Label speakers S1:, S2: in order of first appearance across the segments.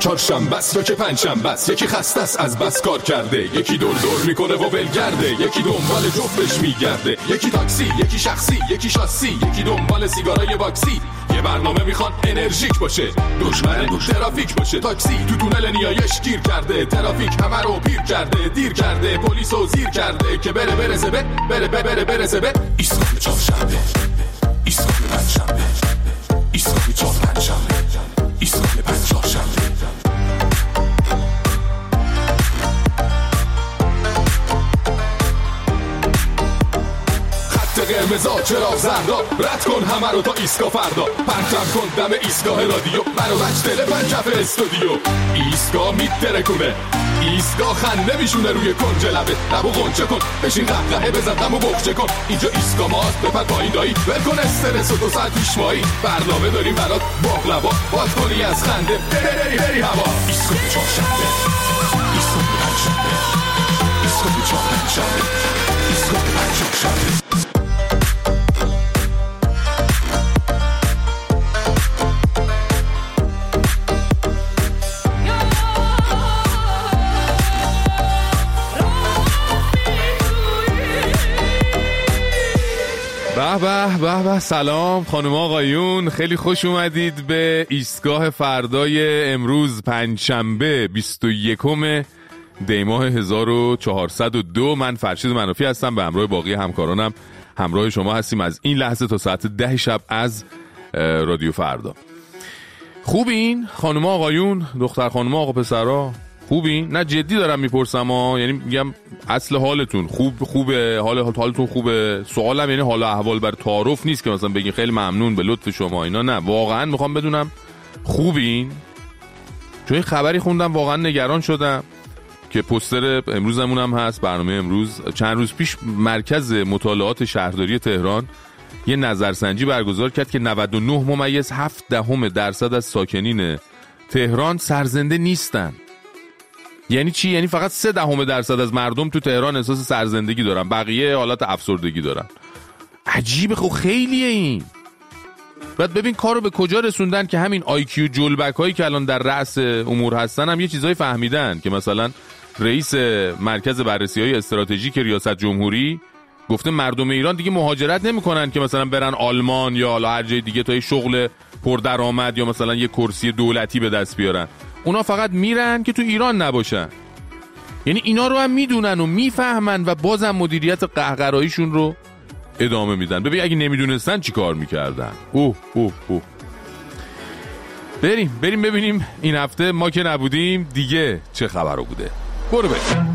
S1: چهارشنبه است یا که پنجشنبه است، یکی خسته است از بس کار کرده، یکی دور دور میکنه و ولگرده، یکی دنبال جفتش میگرده، یکی تاکسی، یکی شخصی، یکی شاسی، یکی دنبال سیگارای باکسی. یه برنامه میخوان انرژیک باشه، دشمن ترافیک باشه. تاکسی تو تونل نیایش گیر کرده، ترافیک همه رو پیر کرده، دیر کرده، پلیسو زیر کرده که برسه به ایستگاه چهارشنبه، ایستگاه پنجشنبه، ایستگاه چهارشنبه، ایستگاه پنجشنبه. قرمزا چراغ زردا، رد کن همه رو تا ایستگاه فردا، پرچم کن دم ایستگاه رادیو، منو بچ تلفن کف استودیو. ایستگاه میترکونه، ایستگاه خنده میشونه روی کنج لبه، لبو غنچه کن، بشین قهقهه بزن دمو بخچه کن. اینجا ایستگاه ماست، بپر پایین دایی، ول کن استرس و 2 ساعت پیش مایی، برنامه داریم برات باقلوا، باد کنی از خنده بری هوا. ایستگاه چهارشنبه، ایستگاه پنجشنبه، ایستگاه چهارشنبه، ایستگاه پنجشنبه.
S2: به سلام خانم آقایون، خیلی خوش اومدید به ایستگاه فردای امروز پنجشنبه 21 دی ماه 1402. من فرشید منافی هستم، به همراه باقی همکارانم همراه شما هستیم از این لحظه تا ساعت 10 شب از رادیو فردا. خوبین خانم آقایون، دختر خانم آقا پسرا؟ خوبین؟ نه جدی دارم میپرسم یعنی میگم اصل حالتون خوبه، حالتون خوبه. سوالم یعنی حال احوال بر تعارف نیست که مثلا بگین خیلی ممنون به لطف شما اینا، نه واقعا میخوام بدونم خوبین. چون این خبری خوندم واقعا نگران شدم که پوستر امروزمون هم هست، برنامه امروز. چند روز پیش مرکز مطالعات شهرداری تهران یه نظرسنجی برگزار کرد که 99.7% از ساکنین تهران سرزنده نیستن. یعنی چی؟ یعنی فقط 0.3% از مردم تو تهران احساس سرزندگی دارن، بقیه حالت افسردگی دارن. عجیبه، خب خیلیه این. بعد ببین کارو به کجا رسوندن که همین آیکیو جلبک هایی که الان در رأس امور هستن هم یه چیزایی فهمیدن که مثلا رئیس مرکز بررسی های استراتژیک ریاست جمهوری گفته مردم ایران دیگه مهاجرت نمیکنن که مثلا برن آلمان یا حالا هر جای دیگه تا یه شغل پردرآمد یا مثلا یه کرسی دولتی به دست بیارن. اونا فقط میرن که تو ایران نباشن. یعنی اینا رو هم میدونن و میفهمن و بازم مدیریت قهقراییشون رو ادامه میدن. ببین اگه نمیدونستن چی کار میکردن. بریم ببینیم این هفته ما که نبودیم دیگه چه خبرو بوده. برو بریم.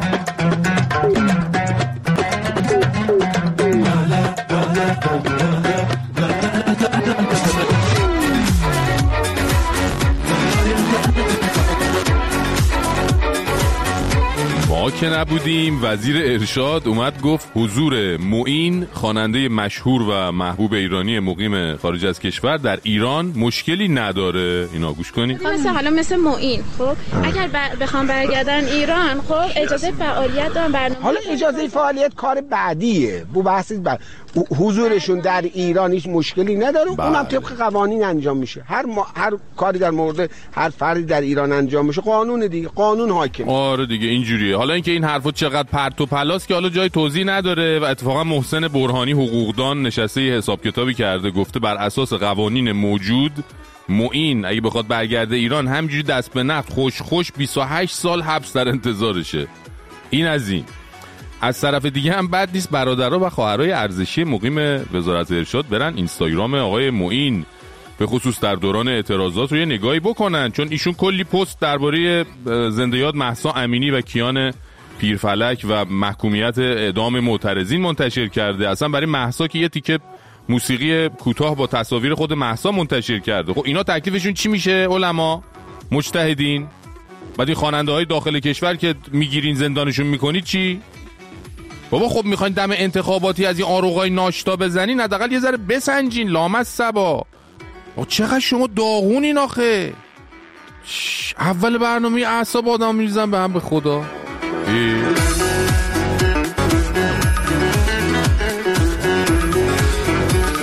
S2: ما که nabudیم وزیر ارشاد اومد گفت حضور معین، خواننده مشهور و محبوب ایرانی مقیم خارج از کشور، در ایران مشکلی نداره. اینا گوش کنید.
S3: مثل معین، خب اگر بخوام برگردن ایران، خب اجازه فعالیت دارن، برنامه. حالا
S4: اجازه فعالیت کار بعدیه، بو بحث حضورشون در ایران هیچ مشکلی نداره. اونم طبق قوانین انجام میشه. هر کاری در مورد هر فردی در ایران انجام میشه قانون دیگه، قانون حاکم.
S2: آره دیگه اینجوریه. حالا اینکه این حرفا چقدر پرت و پلاس که حالا جای توضیح نداره و اتفاقا محسن برهانی حقوقدان نشسته یه حساب کتابی کرده، گفته بر اساس قوانین موجود معین اگه بخواد برگرده ایران همینجوری دست به نقد خوش 28 سال حبس در انتظارشه. این از طرف دیگه هم بد نیست برادرها و خواهرای ارزشی مقیم وزارت ارشاد برن اینستاگرام آقای معین به خصوص در دوران اعتراضات رو یه نگاهی بکنن، چون ایشون کلی پست درباره زنده یاد مهسا امینی و کیان پیرفلک و محکومیت اعدام معترضین منتشر کرده. اصلا برای مهسا که یه تیکه موسیقی کوتاه با تصاویر خود مهسا منتشر کرده. خب اینا تکلیفشون چی میشه علما مجتهدین؟ بعد این خواننده های داخل کشور که میگیرین زندانشون میکنید چی؟ بابا خب میخواین دم انتخاباتی از این آروغای ناشتا بزنین، حداقل یه ذره بسنجین. لامصبا چقدر شما داغونین آخه. اول برنامه اعصاب آدم میریزن به هم، به خدا.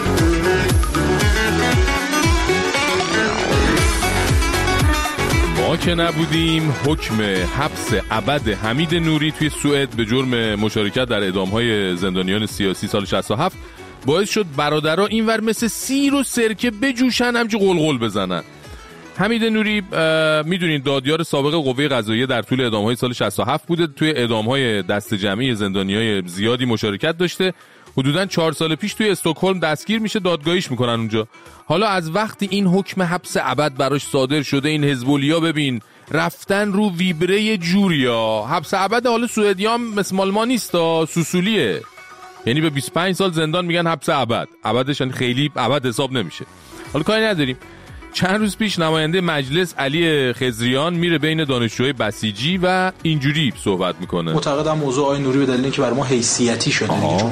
S2: ما که نبودیم حکم حبس ابد حمید نوری توی سوئد به جرم مشارکت در اعدام‌های زندانیان سیاسی سال 67 باعث شد برادرها اینور مثل سیر و سرکه بجوشن، همچه قلقل بزنن. حمید نوری میدونین دادیار سابق قوه قضاییه در طول اعدام‌های سال 67 بوده، توی اعدام‌های دست جمعی زندانیای زیادی مشارکت داشته. حدوداً 4 سال پیش توی استکهلم دستگیر میشه، دادگاهیش میکنن اونجا. حالا از وقتی این حکم حبس ابد براش صادر شده، این حزب‌الیا ببین رفتن رو ویبره جوریا. حبس ابد حالا سوئدیام مثل مال ما نیست، سوسولیه، یعنی به 25 سال زندان میگن حبس ابد. ابدش خیلی ابد حساب نمیشه. حالا کاری نداریم. چند روز پیش نماینده مجلس علی خضریان میره بین دانشجوهای بسیجی و اینجوری صحبت میکنه.
S5: معتقدم موضوع آقای نوری به دلیل اینکه برای ما حیثیتی شده دیگه، چون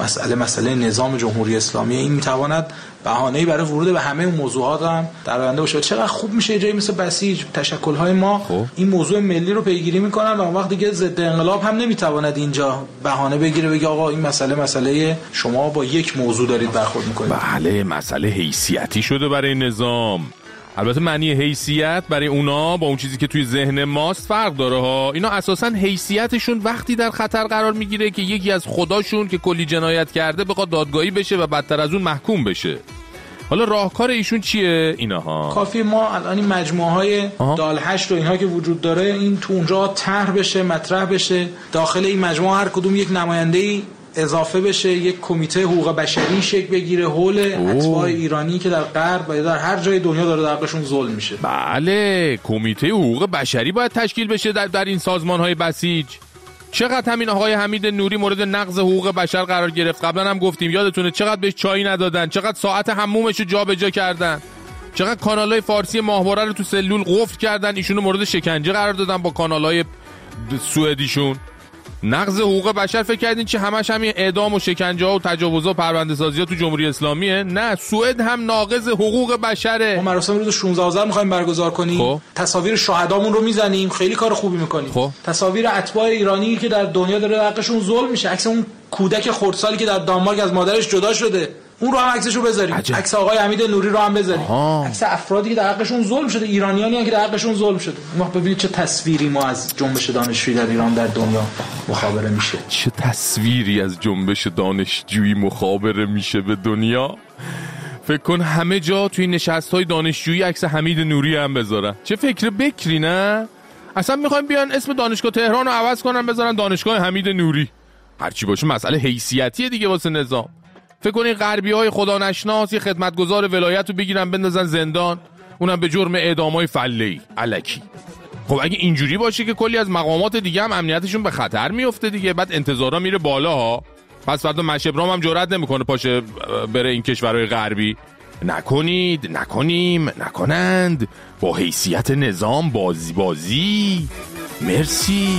S5: مسئله نظام جمهوری اسلامی این میتواند بهانه‌ای برای ورود به همه موضوعات هم در آینده باشه. چقدر خوب میشه یه جایی مثل بسیج تشکل‌های ما این موضوع ملی رو پیگیری میکنن و اون وقت دیگه ضد انقلاب هم نمیتواند اینجا بهانه بگیره بگه آقا این مسئله شما با یک موضوع دارید برخورد میکنید.
S2: بله، مسئله حیثیتی شده برای نظام. البته معنی حیثیت برای اونا با اون چیزی که توی ذهن ماست فرق داره ها. اینا اساساً حیثیتشون وقتی در خطر قرار میگیره که یکی از خداشون که کلی جنایت کرده بخواد دادگاهی بشه و بدتر از اون محکوم بشه. حالا راهکار ایشون چیه؟ اینها
S5: کافی ما الان این مجموعه‌های دالهشت و اینها که وجود داره این تو اونجا طرح بشه، مطرح بشه، داخل این مجموعه هر کدوم یک نماینده‌ای اضافه بشه، یک کمیته حقوق بشری شکل بگیره حول اتباع ایرانی که در غرب و در هر جای دنیا داره در حقشون ظلم میشه.
S2: بله، کمیته حقوق بشری باید تشکیل بشه در این سازمان‌های بسیج. چقدر همین آقای حمید نوری مورد نقض حقوق بشر قرار گرفت. قبلا هم گفتیم، یادتونه چقدر بهش چای ندادن، چقدر ساعت حمومش رو جابجا کردن، چقدر کانال‌های فارسی ماهواره رو تو سلول قفل کردن، ایشونو مورد شکنجه قرار دادن با کانال‌های سوئدیشون. نقض حقوق بشر فکر کردین چه همش همین اعدام و شکنجه ها و تجاوزها و پرونده‌سازی‌ها تو جمهوری اسلامیه؟ نه، سوئد هم ناقض حقوق بشره.
S5: ما مراسم روز 16 آذر می‌خوایم برگزار کنیم. تصاویر شهدامون رو میزنیم، خیلی کار خوبی می‌کنیم. تصاویر اتباع ایرانی که در دنیا داره حقشون ظلم میشه، عکس اون کودک خردسالی که در دانمارک از مادرش جدا شده، اون رو هم عکسشو بذاریم. عکس آقای حمید نوری رو هم بذاریم. عکس افرادی که در حقشون ظلم شده، ایرانیانی که در حقشون ظلم شده. ما ببینید چه تصویری ما از جنبش دانشجویی در ایران در دنیا مخابره میشه.
S2: چه تصویری از جنبش دانشجویی مخابره میشه به دنیا. فکر کن همه جا توی نشست‌های دانشجویی عکس حمید نوری هم بذارن. چه فکر بکری نه؟ اصلا میخوایم بیان اسم دانشگاه تهران رو عوض کنن بذارن دانشگاه حمید نوری. هرچی باشه مسئله حیثیتیه دیگه واسه نظام. فکر کنین غربی‌های خدا نشناس یه خدمتگزار ولایت رو بگیرن بندازن زندان، اونم به جرم اعدام‌های فله‌ای الکی. خب اگه اینجوری باشه که کلی از مقامات دیگه هم امنیتشون به خطر میفته دیگه، بعد انتظارا میره بالا ها. پس فردا مشبرام هم جرئت نمیکنه پاشه بره این کشورهای غربی. نکنند با حیثیت نظام بازی. مرسی.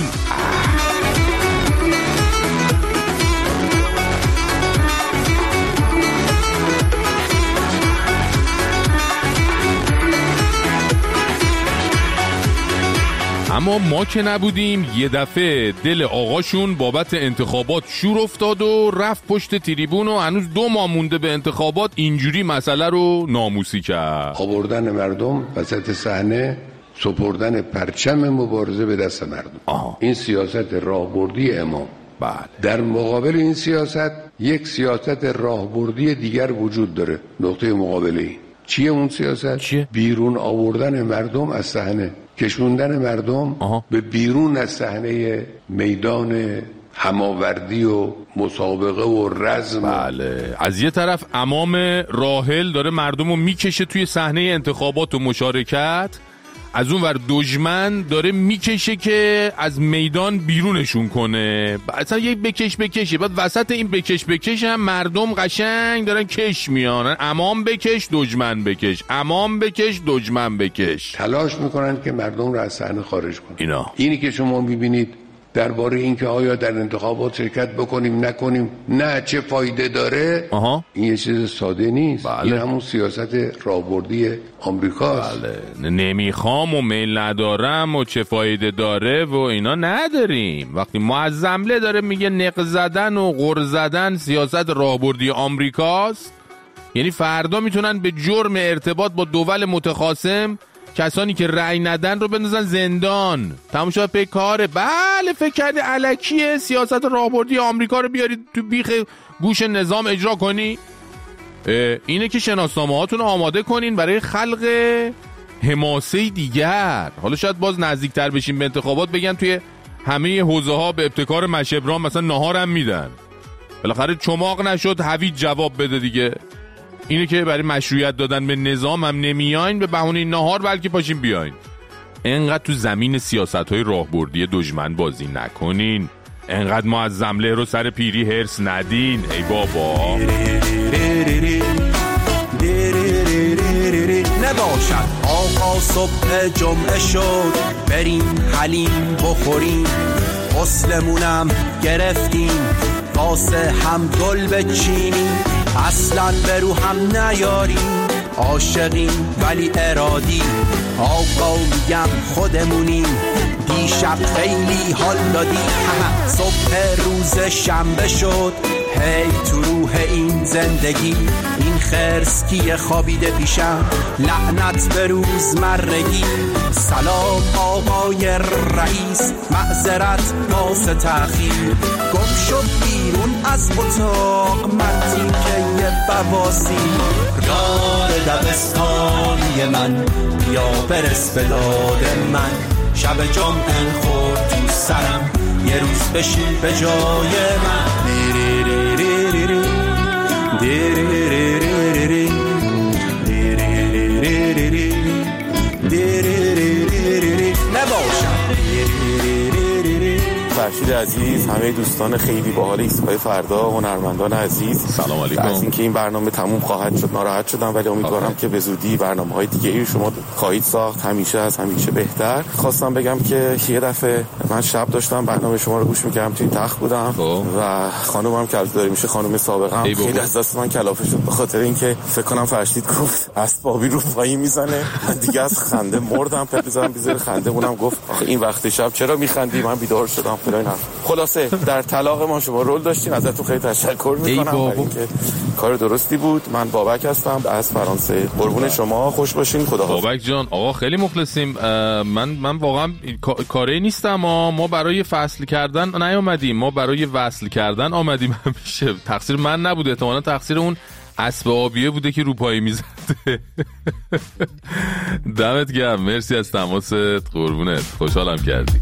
S2: اما ما که نبودیم یه دفعه دل آقاشون بابت انتخابات شور افتاد و رفت پشت تریبون و هنوز 2 ماه مونده به انتخابات اینجوری مسئله رو ناموسی کرد.
S6: آوردن مردم وسط صحنه، سپردن پرچم مبارزه به دست مردم. این سیاست راهبردی امام.
S2: بله.
S6: در مقابل این سیاست یک سیاست راهبردی دیگر وجود داره. نقطه مقابله این چیه؟ اون سیاست
S2: چیه؟
S6: بیرون آوردن مردم از صحنه، کشوندن مردم به بیرون از صحنه میدان هماوردی و مسابقه و رزم.
S2: بله. از یه طرف امام راحل داره مردم رو میکشه توی صحنه انتخابات و مشارکت، از اون ور دشمن داره میکشه که از میدان بیرونشون کنه. اصلا یک بکشه، بعد وسط این بکش هم مردم قشنگ دارن کش میانن. امام بکش دشمن بکش، امام بکش دشمن بکش،
S6: تلاش میکنن که مردم رو از صحنه خارج کنن. اینی که شما میبینید درباره اینکه آیا در انتخابات شرکت بکنیم نکنیم، نه چه فایده داره، این یه چیز ساده نیست.
S2: بله.
S6: این همون سیاست راهبردی آمریکاست.
S2: بله. نمیخوام و میل ندارم و چه فایده داره و اینا نداریم. وقتی معظمله داره میگه نق زدن و غر زدن سیاست راهبردی آمریکاست، یعنی فردا میتونن به جرم ارتباط با دول متخاصم کسانی که رأی ندن رو بندازن زندان، تموم شد پی کاره. بله فکر کردی الکیه سیاست راهبردی آمریکا رو بیارید تو بیخ گوش نظام اجرا کنی؟ اینه که شناسنامه هاتون آماده کنین برای خلق حماسه دیگر. حالا شاید باز نزدیکتر بشین به انتخابات بگن توی همه حوزه ها به ابتکار مشبران مثلا ناهارم میدن. بالاخره چماق نشد هویج جواب بده دیگه. اینه که برای مشروعیت دادن به نظام هم نمیاین به بهونه ناهار، بلکه پاشین بیاین. انقدر تو زمین سیاست‌های راهبردی دشمن بازی نکنین، انقدر معظم له رو سر پیری هرس ندین. ای بابا
S7: نباشد آقا صبح جمعه شد بریم حلیم بخوریم، غسلمونم گرفتیم واسه هم گل بچینیم، اصلا برو هم نیاریم عاشقیم ولی ارادی، آقا میگم خودمونیم دیشب خیلی حال دادی. صبح روز شنبه شد هی تو روح این زندگی، این خرس کیه خوابیده پیشم لعنت به روزمرگی. سلام آقای رئیس معذرت واسه تأخیر، گم شد بیرون از اتاق مردی که یه بواسی. یار دبستانی من یا برس به داد من، شب جمعه خورد تو سرم یه روز بشین به جای من.
S8: فرشید عزیز، همه دوستان خیلی باحال ایستگاه فردا، هنرمندان عزیز،
S2: سلام علیکم.
S8: از اینکه این برنامه تموم خواهد شد ناراحت شدم، ولی امیدوارم که به زودی برنامه‌های دیگه‌ای شما خواهید ساخت، همیشه از همیشه بهتر. خواستم بگم که یه دفعه من شب داشتم برنامه شما رو گوش می‌کردم، توی تخت بودم و خانومم که داره میشه خانم سابقم خیلی از دست من کلافه شد به خاطر اینکه فکر کنم فرشید گفت اسبابی رو پایی میزنه. من دیگه از خنده مردم، پپ زدم بیزار خنده مونم. گفت آخه این وقت شب چرا میخندی؟ من بیدار شدم. خلاصه در طلاق ما شما رول داشتین، ازتون خیلی تشکر میکنم برای اینکه کار درستی بود. من بابک هستم از فرانسه. قربون شما، خوش باشین. خداحافظ.
S2: بابک جان آقا خیلی مخلصیم. من واقعا کاری نیستم، ما برای فصل کردن نیومدیم، ما برای وصل کردن آمدیم. همیشه تقصیر من نبوده، احتمالاً تقصیر اون اسب آبیه بوده که رو پایی میزده. دمت گرم، مرسی از تماست، قربونت، خوشحالم کردی.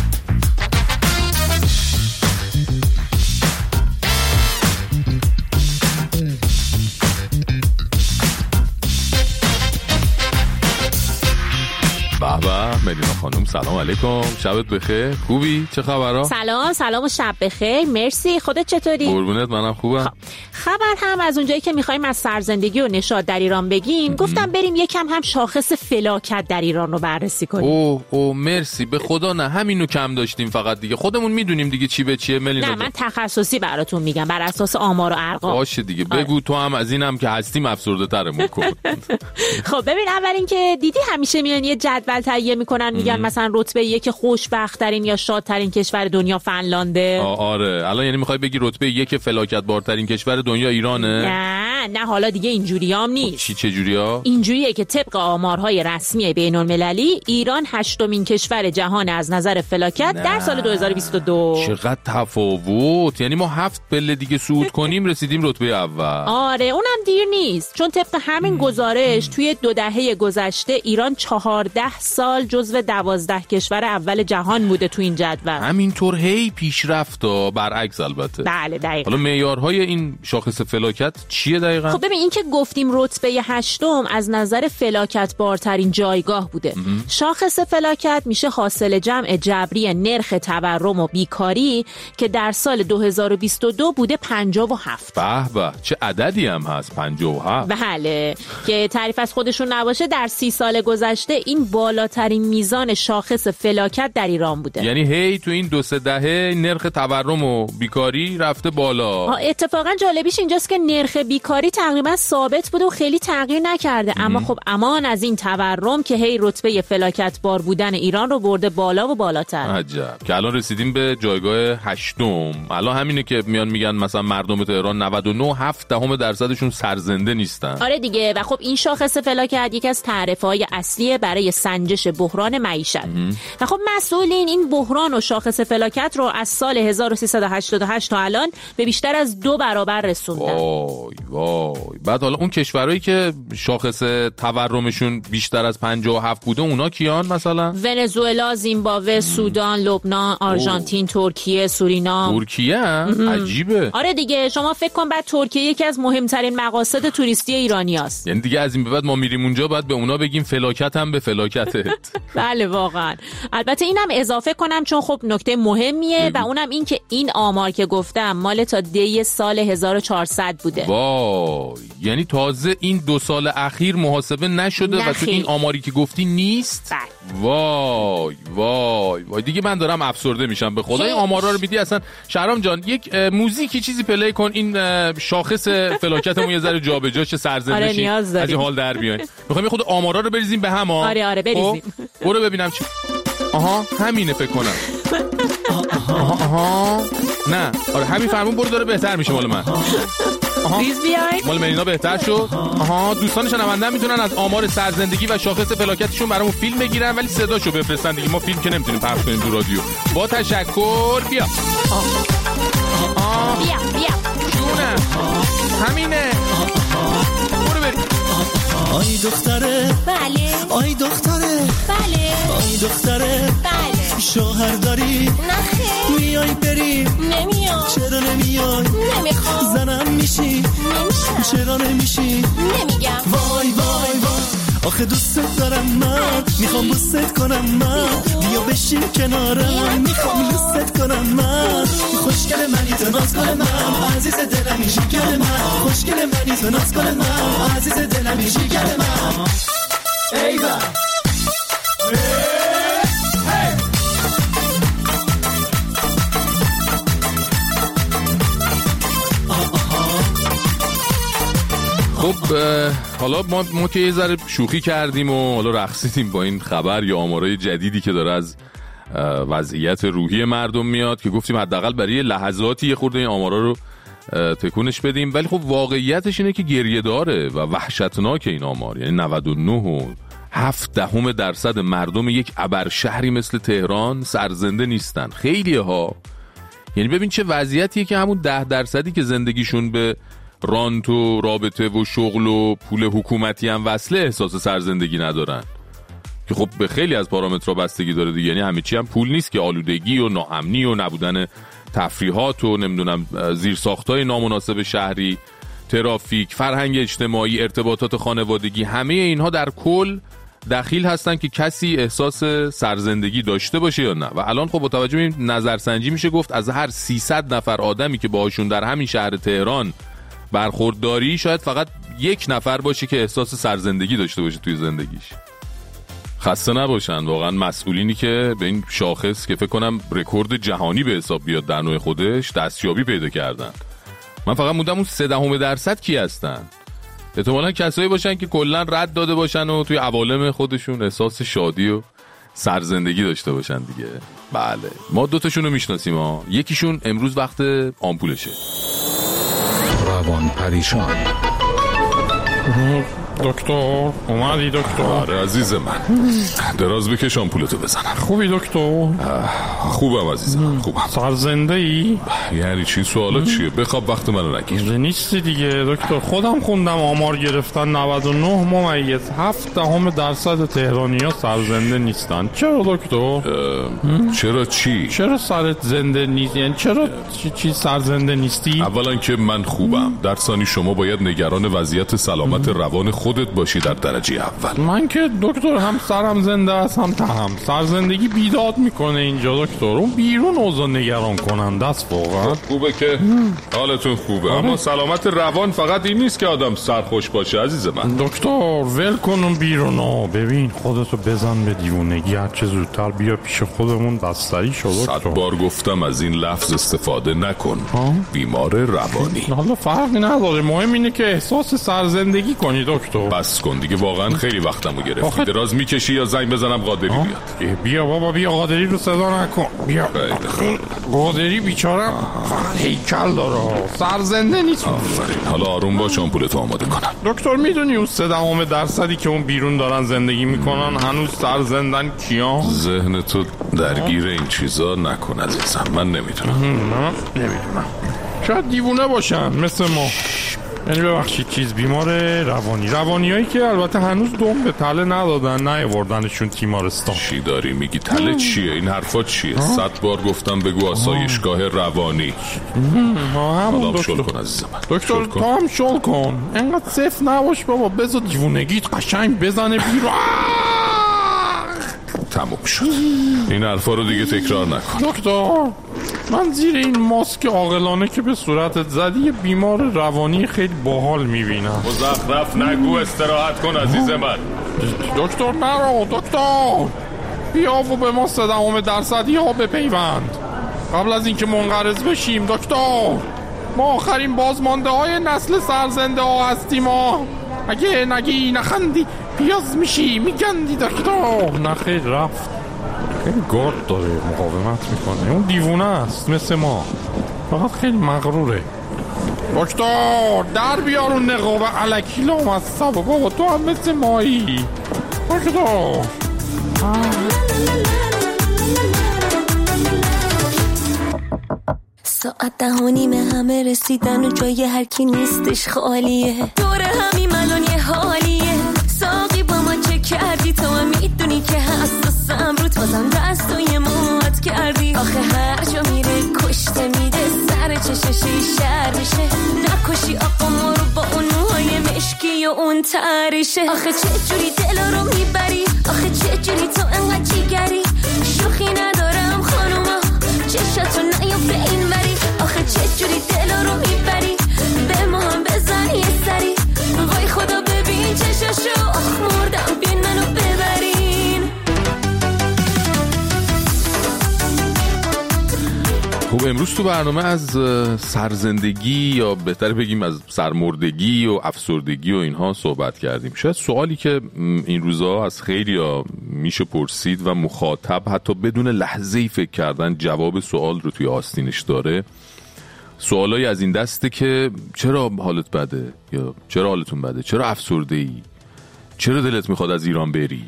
S2: بابا مدینا خانم سلام علیکم، شبت بخیر، خوبی؟ چه خبرها؟
S9: سلام و شب بخیر، مرسی. خودت چطوری؟
S2: قربونت، منم خوبم.
S9: خبر هم از اونجایی که میخوایم از سرزندگی و نشاط در ایران بگیم، گفتم بریم یکم هم شاخص فلاکت در ایران رو بررسی کنیم.
S2: اوه مرسی، به خدا نه همینو کم داشتیم فقط دیگه، خودمون میدونیم دیگه چی به چیه. ملینا
S9: نه من تخصصی براتون میگم بر اساس آمار و ارقام.
S2: باشه دیگه بگو، تو هم از اینم که هستیم افسرده ترمون کن.
S9: خب ببین، اول اینکه دیدی همیشه میان یه جدول تهیه میکنن میگن مثلا رتبه 1 خوشبخت ترین یا شادترین کشور دنیا فنلانده.
S2: آره الان یعنی میخوای بگی رتبه 1 فلاکت بارترین کشور دنیا ایرانه؟
S9: نه حالا دیگه اینجوریام نیست.
S2: چه جوریا؟
S9: اینجوریه که طبق آمارهای رسمی بین‌المللی ایران 8مین کشور جهان از نظر فلاکت در سال 2022.
S2: چقدر تفاوت، یعنی ما 7 پله دیگه صعود کنیم رسیدیم رتبه اول.
S9: آره اونم دیر نیست، چون طبق همین گزارش توی 2 دهه گذشته ایران 14 سال جزو 12 کشور اول جهان بوده تو این جدول.
S2: همینطور هی پیشرفت ها، برعکس البته.
S9: بله دقیقاً.
S2: حالا معیارهای این شاخص فلاکت چیه دقیقاً؟
S9: خب ببین، این که گفتیم رتبه 8 از نظر فلاکت بارترین جایگاه بوده. شاخص فلاکت میشه حاصل جمع جبری نرخ تورم و بیکاری که در سال 2022 بوده 57.
S2: به چه عددی هم هست 57.
S9: بله، که تعریف از خودشون نباشه در 30 سال گذشته این بالا بالاترین میزان شاخص فلاکت در ایران بوده.
S2: یعنی هی تو این 2-3 دهه نرخ تورم و بیکاری رفته بالا.
S9: اتفاقا جالبیش اینجاست که نرخ بیکاری تقریبا ثابت بوده و خیلی تغییر نکرده. اما خب امان از این تورم که هی رتبه فلاکت بار بودن ایران رو برده بالا و بالاتر.
S2: عجب. که الان رسیدیم به جایگاه 8م. الان همینه که میان میگن مثلا مردم تهران 99.7% سرزنده نیستن.
S9: آره دیگه. و خب این شاخص فلاکت یکی از تعریف‌های اصلیه برای سنجش بحران معیشت. و خب مسئولین این بحران و شاخص فلاکت رو از سال 1388 تا الان به بیشتر از 2 برابر رسوندن.
S2: وای. بعد حالا اون کشورهایی که شاخص تورمشون بیشتر از 57 بوده اونا کیان؟ مثلا
S9: ونزوئلا، زیمبابوه، سودان، لبنان، آرژانتین، ترکیه، سورینام.
S2: ترکیه؟ عجیبه.
S9: آره دیگه. شما فکر کن بعد ترکیه یکی از مهمترین مقاصد توریستی ایرانیاست.
S2: یعنی دیگه از این به بعد ما میریم اونجا باید به اونا بگیم فلاکت هم به فلاکتت.
S9: بله واقعا. البته اینم اضافه کنم چون خب نکته مهمیه و اونم این که این آمار که گفتم مال تا دی سال 1400 بوده.
S2: وای. یعنی تازه این 2 سال اخیر محاسبه نشده و تو این آماری که گفتی نیست. وای دیگه من دارم افسرده میشم به خدا. این آمارا رو میدی اصلا. شهرام جان یک موزیکی چیزی پلی کن این شاخص فلاکتمون یه ذره جابجا شه سرزنده شیم. از این حال در بیایم. میخوایم یه خود آمارا رو بریزیم به هم.
S9: آره بریزیم.
S2: برو ببینم چی. همینه فکر کنم. نه آره همین فرمون برو داره بهتر میشه مال من.
S9: ریز بیای.
S2: مال ملینا بهتر شد. دوستان شنونده میتونن از آمار سرزندگی و شاخص فلاکتشون برامون فیلم بگیرن ولی صداشو بفرستن دیگه. ما فیلم که نمیتونیم پخش کنیم تو رادیو. با تشکر. بیا جونه همینه. برو بریم.
S10: آی دختره
S9: بله.
S10: آی دختره
S9: بله.
S10: آی دختره
S9: بله.
S10: شوهر داری؟
S9: نخیر.
S10: میای بری؟
S9: نمیام.
S10: چرا نمیای؟
S9: نمیخوام.
S10: زنم میشی؟
S9: نمیشم.
S10: چرا نمیشی؟
S9: نمیگم.
S10: وای آخه دوست دارم من، میخوام بوست کنم من، بیا بشین کنارم، میخوام دوست کنم من. خوشگل منی تو ناز کن من، عزیز دلمی شکر من، خوشگل منی تو ناز کن من، عزیز دلمی شکر من. ایوان
S2: خب حالا ما که یه ذره شوخی کردیم و حالا رقصیدیم با این خبر یا آمارای جدیدی که داره از وضعیت روحی مردم میاد که گفتیم حداقل برای لحظاتی یه خورده این آمارا رو تکونش بدیم، ولی خب واقعیتش اینه که گریه داره و وحشتناک این آمار. یعنی 99.7% مردم یک ابرشهری مثل تهران سرزنده نیستن. خیلیه ها. یعنی ببین چه وضعیتیه که همون 10% که زندگیشون به رانت و رابطه و شغل و پول حکومتی هم وصله احساس سرزندگی ندارن، که خب به خیلی از پارامترها بستگی داره دیگه. یعنی همه چی هم پول نیست که، آلودگی و ناامنی و نبودن تفریحات و نمیدونم زیرساختای نامناسب شهری، ترافیک، فرهنگ اجتماعی، ارتباطات خانوادگی، همه اینها در کل دخیل هستن که کسی احساس سرزندگی داشته باشه یا نه. و الان خب با توجه به این نظرسنجی میشه گفت از هر 300 نفر آدمی که باهاشون در همین شهر تهران برخورداری شاید فقط 1 نفر باشه که احساس سرزندگی داشته باشه توی زندگیش. خسته نباشن واقعا مسئولینی که به این شاخص که فکر کنم رکورد جهانی به حساب بیاد در نوع خودش دستیابی پیدا کردن. من فقط موندم اون 0.3% کی هستن. احتمالاً کسایی باشن که کلا رد داده باشن و توی عوالم خودشون احساس شادی و سرزندگی داشته باشن دیگه. بله ما 2 تاشون رو میشناسیم ها. یکیشون امروز وقت آمپولشه.
S1: روان پریشان.
S11: دکتر اومدی دکتر؟
S1: آره عزیز من، دراز بکش آمپولتو بزنم.
S11: خوبی دکتر؟
S1: خوبم عزیزم خوبم.
S11: سرزنده ای؟
S1: یعنی چی؟ سوالات چیه؟ بخواب وقت منو نگیر.
S11: نیستی دیگه دکتر. خودم خوندم آمار گرفتن 99.7% تهرانی‌ها سرزنده نیستن. چرا دکتر؟
S1: چرا چی؟
S11: چرا سرت زنده نیست؟ یعنی چرا چی سرزنده نیستی؟
S1: اولا که من خوبم، در ثانی شما باید نگران وضعیت سلامت روان خودت باشی در درجه اول.
S11: من که دکتر هم سرم زنده است هم تهم. سرزندگی بیداد میکنه اینجا دکتر، اون بیرون اوضاع نگران کننده است واقعا.
S1: خوبه که حالتون خوبه، اما سلامت روان فقط این نیست که آدم سرخوش باشه عزیز من.
S11: دکتر ول کن اون بیرونو، ببین خودتو بزن به دیوونگی، هر چه زودتر بیا پیش خودمون بستری شو دکتر.
S1: 100 بار گفتم از این لفظ استفاده نکن. بیمار روانی.
S11: حالا فرقی نداره، مهم اینه که احساس سرزندگی کنی دکتر.
S1: بس کن دیگه، واقعا خیلی وقتمو گرفتی. دراز میکشی یا زنگ بزنم قادری بیاد؟
S11: بیا بابا بیا، قادری رو صدا نکن. بیا قادری بیچاره هیکل داره، سرزنده نیست.
S1: حالا آروم باش، آمپولتو آماده کنم.
S11: دکتر میدونی اون 3% که اون بیرون دارن زندگی میکنن هنوز سرزندن کیان؟
S1: ذهن تو درگیر این چیزا نکن عزیزم، من نمیدونم.
S11: شاید دیوونه باشن مثل ما، یعنی ببخشید چیز بیمار روانی هایی که البته هنوز دم به تله ندادن، نیاوردنشون تیمارستان.
S1: چی داری میگی؟ تله چیه؟ این حرفا چیه؟ 100 بار گفتم بگو آسایشگاه روانی.
S11: همون
S1: شل کن عزیزم.
S11: دکتر تو هم شل کن، اینقدر صف نباش بابا، بذار دیوونگیت قشنگ بزنه بیرون.
S1: تموم شد، این حرفا رو دیگه تکرار نکن.
S11: دکتر من زیر این ماسک عاقلانه که به صورتت زدی یه بیمار روانی خیلی باحال میبینم.
S1: مزخرف نگو، استراحت کن عزیز من.
S11: دکتر نرو دکتر، بیا و به ما 3% ها بپیوند قبل از اینکه منقرض بشیم. دکتر ما آخرین بازمانده های نسل سرزنده ها هستیم. اگه نگی نخندی پیاز میشی میگندی. دکتر نخیر رفت، خیلی گارد داره، مقاومت میکنه، اون دیوونه است مثل ما، فقط خیلی مغروره. دکتر در بیار اون نقاب علکی لامصب، بابا تو هم مثل مایی. دکتر
S12: ساعت 10:30 همه رسیدن و جای هر کی نیستش خالیه، دور همین الان یه حالیه. ساقی با ما چه کردی؟ تو هم میدونی که حساسم روت، بازم دستوی موت کردی. آخه هر جا میره کشته میده، سر چششی شر میشه. نکشی آقا ما رو با اون موهای مشکی و اون تریشه. آخه چه جوری دلا رو میبری؟ آخه چه جوری تو انقدر جیگری؟ شوخی ندارم خانوما، چشتو نیافته این وری. آخه چه جوری دلا رو میبری؟ به ما هم بزن یه سری. وای خدا ببین چششو، آخ مردم بین منو ببرین.
S2: خب امروز تو برنامه از سرزندگی یا بهتر بگیم از سرمردگی و افسردگی و اینها صحبت کردیم. شاید سوالی که این روزها از خیلی میشه پرسید و مخاطب حتی بدون لحظه‌ای فکر کردن جواب سوال رو توی آستینش داره، سوالای از این دسته که چرا حالت بده، یا چرا حالتون بده، چرا افسرده ای، چرا دلت میخواد از ایران بری،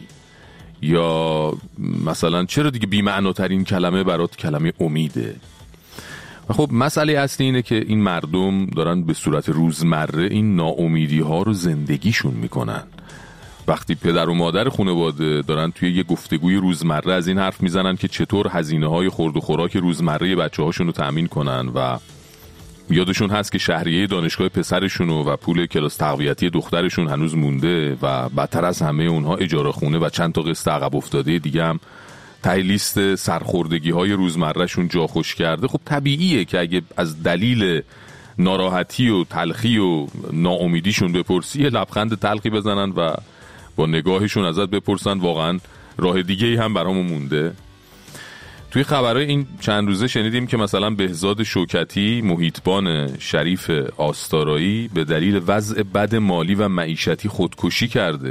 S2: یا مثلا چرا دیگه بی‌معناترین کلمه برات کلمه امیده. و خب مسئله اصلی اینه که این مردم دارن به صورت روزمره این ناامیدی ها رو زندگیشون میکنن. وقتی پدر و مادر خانواده دارن توی یه گفتگوی روزمره از این حرف میزنن که چطور هزینه های خورد و خوراک روزمره بچه هاشون رو تأمین کنن و یادشون هست که شهریه دانشگاه پسرشون و پول کلاس تقویتی دخترشون هنوز مونده و بدتر از همه اونها اجاره خونه و چند تا قسط عقب افتاده دیگه هم ته لیست سرخوردگی های روزمرهشون جا خوش کرده. خب طبیعیه که اگه از دلیل ناراحتی و تلخی و ناامیدیشون بپرسی یه لبخند تلخی بزنن و با نگاهشون ازت بپرسن واقعا راه دیگه ای هم برامون مونده. توی خبرهای این چند روزه شنیدیم که مثلا بهزاد شوکتی محیطبان شریف آستارایی به دلیل وضع بد مالی و معیشتی خودکشی کرده،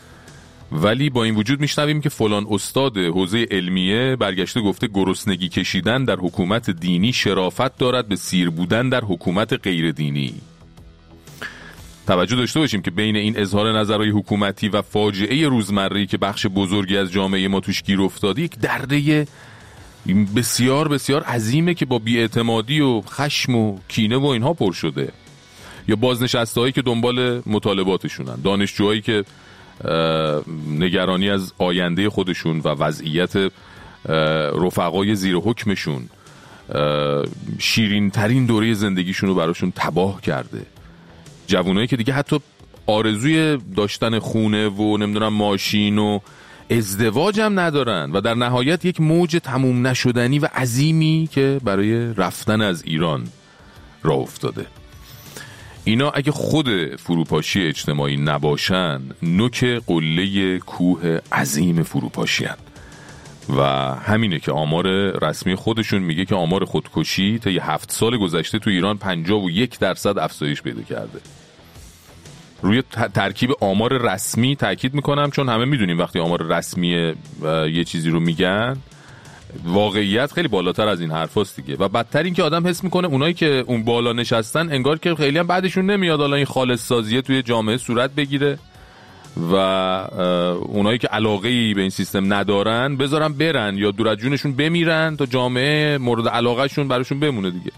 S2: ولی با این وجود میشنویم که فلان استاد حوزه علمیه برگشته گفته گرسنگی کشیدن در حکومت دینی شرافت دارد به سیر بودن در حکومت غیر دینی. توجه داشته باشیم که بین این اظهار نظرهای حکومتی و فاجعه روزمره‌ای که بخش بزرگی از جامعه ما توش گیر افتاده یک درده بسیار بسیار عظیمه که با بی‌اعتمادی و خشم و کینه و اینها پر شده. یا بازنشسته‌هایی که دنبال مطالباتشونن، دانشجوهایی که نگرانی از آینده خودشون و وضعیت رفقای زیر حکمشون شیرین ترین دوره زندگیشون رو براشون تباه کرده. جوانایی که دیگه حتی آرزوی داشتن خونه و نمیدونم ماشین و ازدواج هم ندارن و در نهایت یک موج تموم نشدنی و عظیمی که برای رفتن از ایران راه افتاده. اینا اگه خود فروپاشی اجتماعی نباشن نوک قله کوه عظیم فروپاشی هن. و همینه که آمار رسمی خودشون میگه که آمار خودکشی تا 7 سال گذشته تو ایران 51% افزایش پیدا کرده. روی ترکیب آمار رسمی تاکید میکنم، چون همه میدونیم وقتی آمار رسمی یه چیزی رو میگن واقعیت خیلی بالاتر از این حرفاست دیگه. و بدتر این که آدم حس میکنه اونایی که اون بالا نشستن انگار که خیلی هم بعدشون نمیاد حالا این خالص سازیه توی جامعه صورت بگیره و اونایی که علاقه‌ای به این سیستم ندارن بذارن برن یا دور از جونشون بمیرن تا جامعه مورد علاقهشون براشون بمونه دیگه.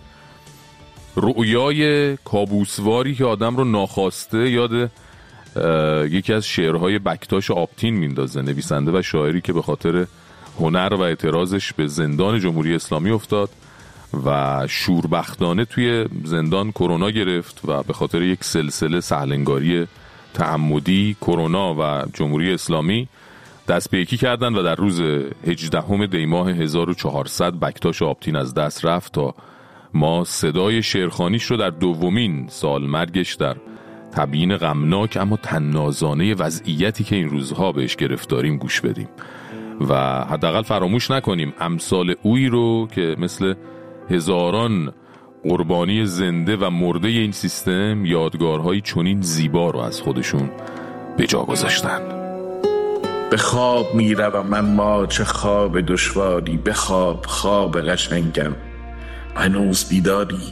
S2: رؤیای کابوسواری که آدم رو ناخواسته یاد یکی از شعرهای بکتاش آبتین میندازه، نویسنده و شاعری که به خاطر هنر و اعتراضش به زندان جمهوری اسلامی افتاد و شوربختانه توی زندان کرونا گرفت و به خاطر یک سلسله سهلنگاری تعمدی کرونا و جمهوری اسلامی دست به یکی کردن و در روز 18 دی ماه 1400 بکتاش آبتین از دست رفت تا ما صدای شعرخوانیش رو در دومین سال مرگش در تبیین غمناک اما طنازانه وضعیتی که این روزها بهش گرفتاریم گوش بدیم و حداقل فراموش نکنیم امثال اویی رو که مثل هزاران قربانی زنده و مرده این سیستم یادگارهای چنین زیبا رو از خودشون به جا گذاشتن.
S13: به خواب میروم اما چه خواب دشواری، بخواب خواب قشنگم هنوز بیداری،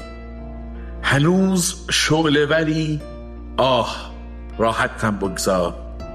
S13: هنوز شعله ولی آه راحتم بگذار،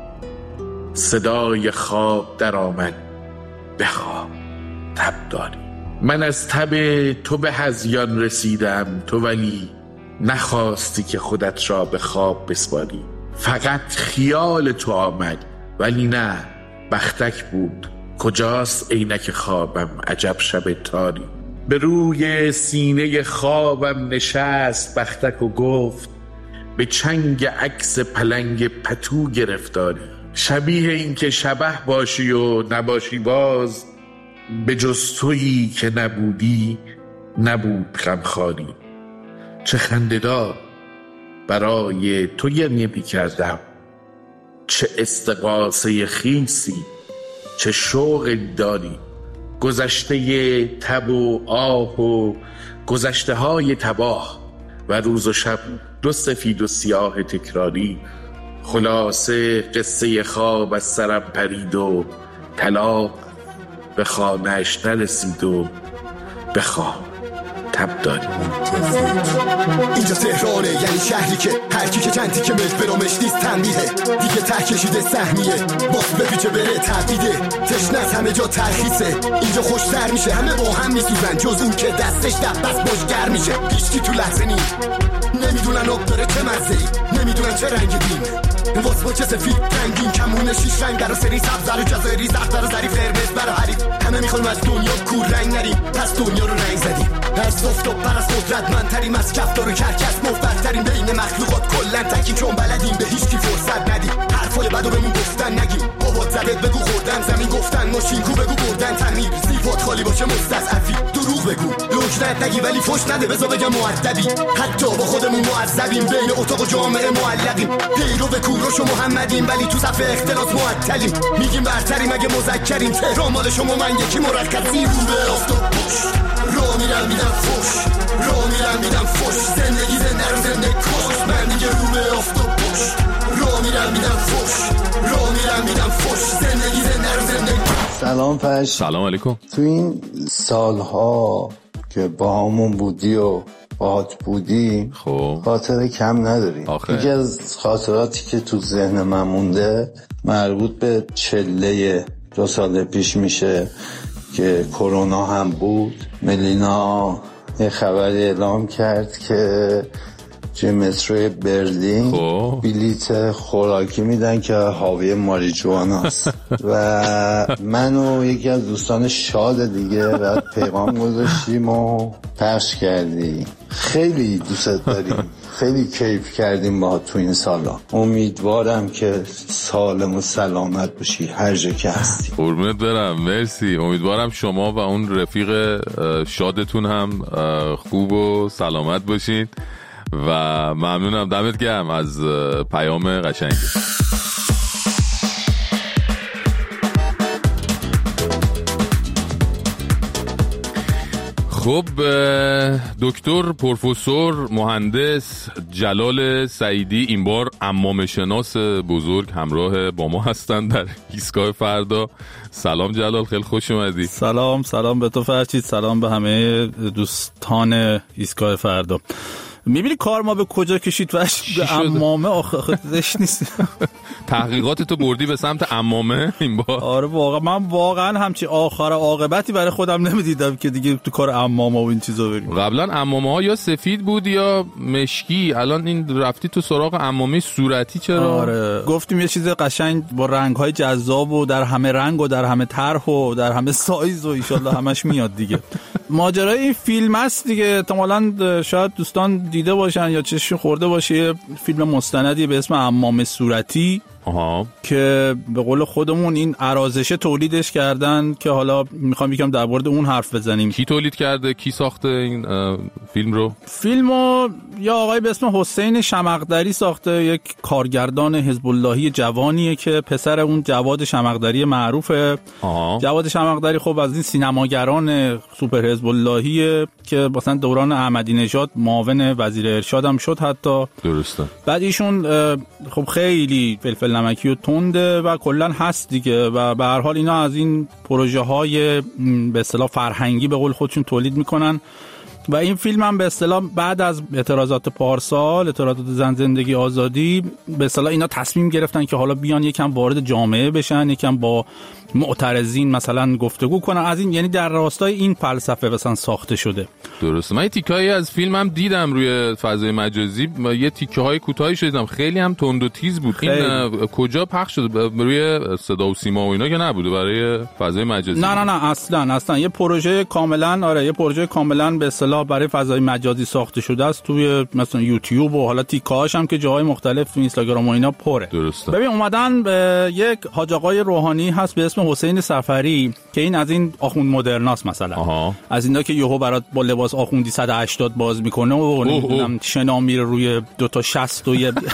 S13: صدای خواب در آمد بخواب تب داری. من از تب تو به هذیان رسیدم، تو ولی نخواستی که خودت را به خواب بسپاری. فقط خیال تو آمد ولی نه بختک بود، کجاست عینک خوابم عجب شب تاری. به روی سینه خوابم نشست بختک و گفت به چنگ عکس پلنگ پتو گرفتاری. شبیه این که شبح باشی و نباشی باز، به جز تویی که نبودی نبود غمخواری. چه خنده‌دار برای تو گریه می‌کردم، چه استغاثه خیسی، چه شوق داری. گذشته تب و آه و گذشته های تباه و روز و شب دو سفید و سیاه تکراری. خلاصه قصه خواب از سرم پرید و طلاق به خانه‌اش نرسید و بخواب تب داری.
S14: اینجا تهرانه، یعنی شهری که هر کی که چندی که ملک برامش نیست تنبیه، دیگه ته کشیده سهمیه، باز بپیچه بره تبیده، تشنه همه جا ترخیصه. اینجا خوشتر میشه، همه با هم میسوزن جز اون که دستش دبست باشگر میشه. هیچکی تو لحظه نیم نمیدونن آب داره چه مزه‌ای، نمیدونن چه رنگ دیم، واسه با چه سفید رنگین کمونه شیش رنگ در سری سبز و جزایری زرد و ظریف قرمز برای حریف. همه میخوایم از دنیا کور رنگ نریم، پس دنیا رو رنگ زدیم. از صفت و پرست قدرتمندتریم، از کفتار و کرکس مفترتریم، بین مخلوقات کلن تکیم، چون بلدیم به هیچ کی فرصت ندیم. حرفای بدو بهمون گفتن نگیم، بابات زدت بگو خوردن زمین، گفتن ماشین کو بگو بردن تنیر، زیفات خالی باشه مستضعفی، دروغ بگو لکنت نگی ولی فش نده بذار بگم مؤدبی. حتی با خودمون معذبیم، بین اتاق و جامعه معلقیم، پیرو به کوروش و محمدیم ولی تو صف اختلاط معطلیم. میگیم برتریم اگه مذکریم، تهران مال شما من یکی مرکزی. رو به آفتاب پشت رو میرم میدم فش، رو میرم میدم فش، زندگی زنده رو زنده کش. من دیگه رو به آفتاب پشت رو میرم میدم فش، رو میرم میدم فش، زندگی زنده رو زنده کش.
S15: سلام پش.
S2: سلام علیکم.
S15: تو این سالها که با همون بودی و باهات بودی
S2: خب
S15: خاطره کم نداری. یکی از خاطراتی که تو ذهن من مونده مربوط به چله 2 سال پیش میشه که کرونا هم بود. ملینا یه خبری اعلام کرد که توی متروی برلین بلیت خوراکی میدن که حاوی ماریجواناست و من و یکی از دوستان شاد دیگه بعد پیغام گذاشتیم و پخش کردی. خیلی دوست داریم. خیلی کیف کردیم با تو این سالا. امیدوارم که سالم و سلامت باشی هر جا که هستی.
S2: قربونت برم، مرسی. امیدوارم شما و اون رفیق شادتون هم خوب و سلامت باشین و ممنونم، دمت گرم از پیام قشنگ. خب دکتر پروفسور مهندس جلال سعیدی این بار عمامه شناس بزرگ همراه با ما هستند در ایستگاه فردا. سلام جلال، خیلی خوش اومدی.
S16: سلام به تو فرشید، سلام به همه دوستان ایستگاه فردا. میبینی کار ما به کجا کشید و به عمامه آخه زشت نیست.
S2: تحقیقات تو بردی به سمت عمامه این بار.
S16: آره واقعا من واقعا همچی آخر عاقبتی برای خودم نمیدیدم که دیگه تو کار عمامه و این چیزا بریم.
S2: قبلا عمامه ها یا سفید بود یا مشکی، الان این رفتی تو سراغ عمامه صورتی چرا؟
S16: آره گفتیم یه چیز قشنگ با رنگ های جذاب و در همه رنگ و در همه طرح و در همه سایز و ان شاءالله همش میاد دیگه. ماجرای این فیلم است دیگه، احتمالاً شاید دوستان دیده باشن یا چشم خورده باشه. فیلم مستندی به اسم عمامه صورتی که به قول خودمون این ارازشه تولیدش کردن که حالا میخوام یکم در مورد اون حرف بزنیم.
S2: کی تولید کرده، کی ساخته این فیلم رو؟
S16: فیلمو یا آقای به اسم حسین شمقدری ساخته، یک کارگردان حزب اللهی جوانیه که پسر اون جواد شمقدری معروفه. جواد شمقدری خب از این سینماگران سوپر حزب اللهیه که مثلا دوران احمدی نژاد معاون وزیر ارشاد هم شد حتی.
S2: درسته.
S16: بعد ایشون خب خیلی فلفل نمکی و تنده و کلا هست دیگه و به هر حال اینا از این پروژه های به اصطلاح فرهنگی به قول خودشون تولید میکنن و این فیلم هم به اصطلاح بعد از اعتراضات پارسال، اعتراضات زن زندگی آزادی، به اصطلاح اینا تصمیم گرفتن که حالا بیان یکم وارد جامعه بشن، یکم با معترضین مثلا گفتگو کنن از این، یعنی در راستای این فلسفه مثلا ساخته شده.
S2: درسته. من تیکه‌ای از فیلم هم دیدم روی فضای مجازی، یه تیکه‌های کوتاهی شدیدم، خیلی هم تند و تیز بود. این کجا پخش شده؟ روی صدا و سیما و اینا که نبوده، برای فضای مجازی؟
S16: نه اصلا یه پروژه کاملا، یه پروژه کاملا به اصطلاح برای فضای مجازی ساخته شده است توی مثلا یوتیوب و حالا تیکه‌هاش هم که جاهای مختلف اینستاگرام و اینا پره.
S2: درسته.
S16: ببین اومدن به یک حاج آقای روحانی هست به اسم حسین صفری که این از این آخوند مدرناست مثلا. از اینا که یهو برات با لباس آخوندی 180 باز میکنه و نمیدونم شنا میره روی 2 تا 60 و یه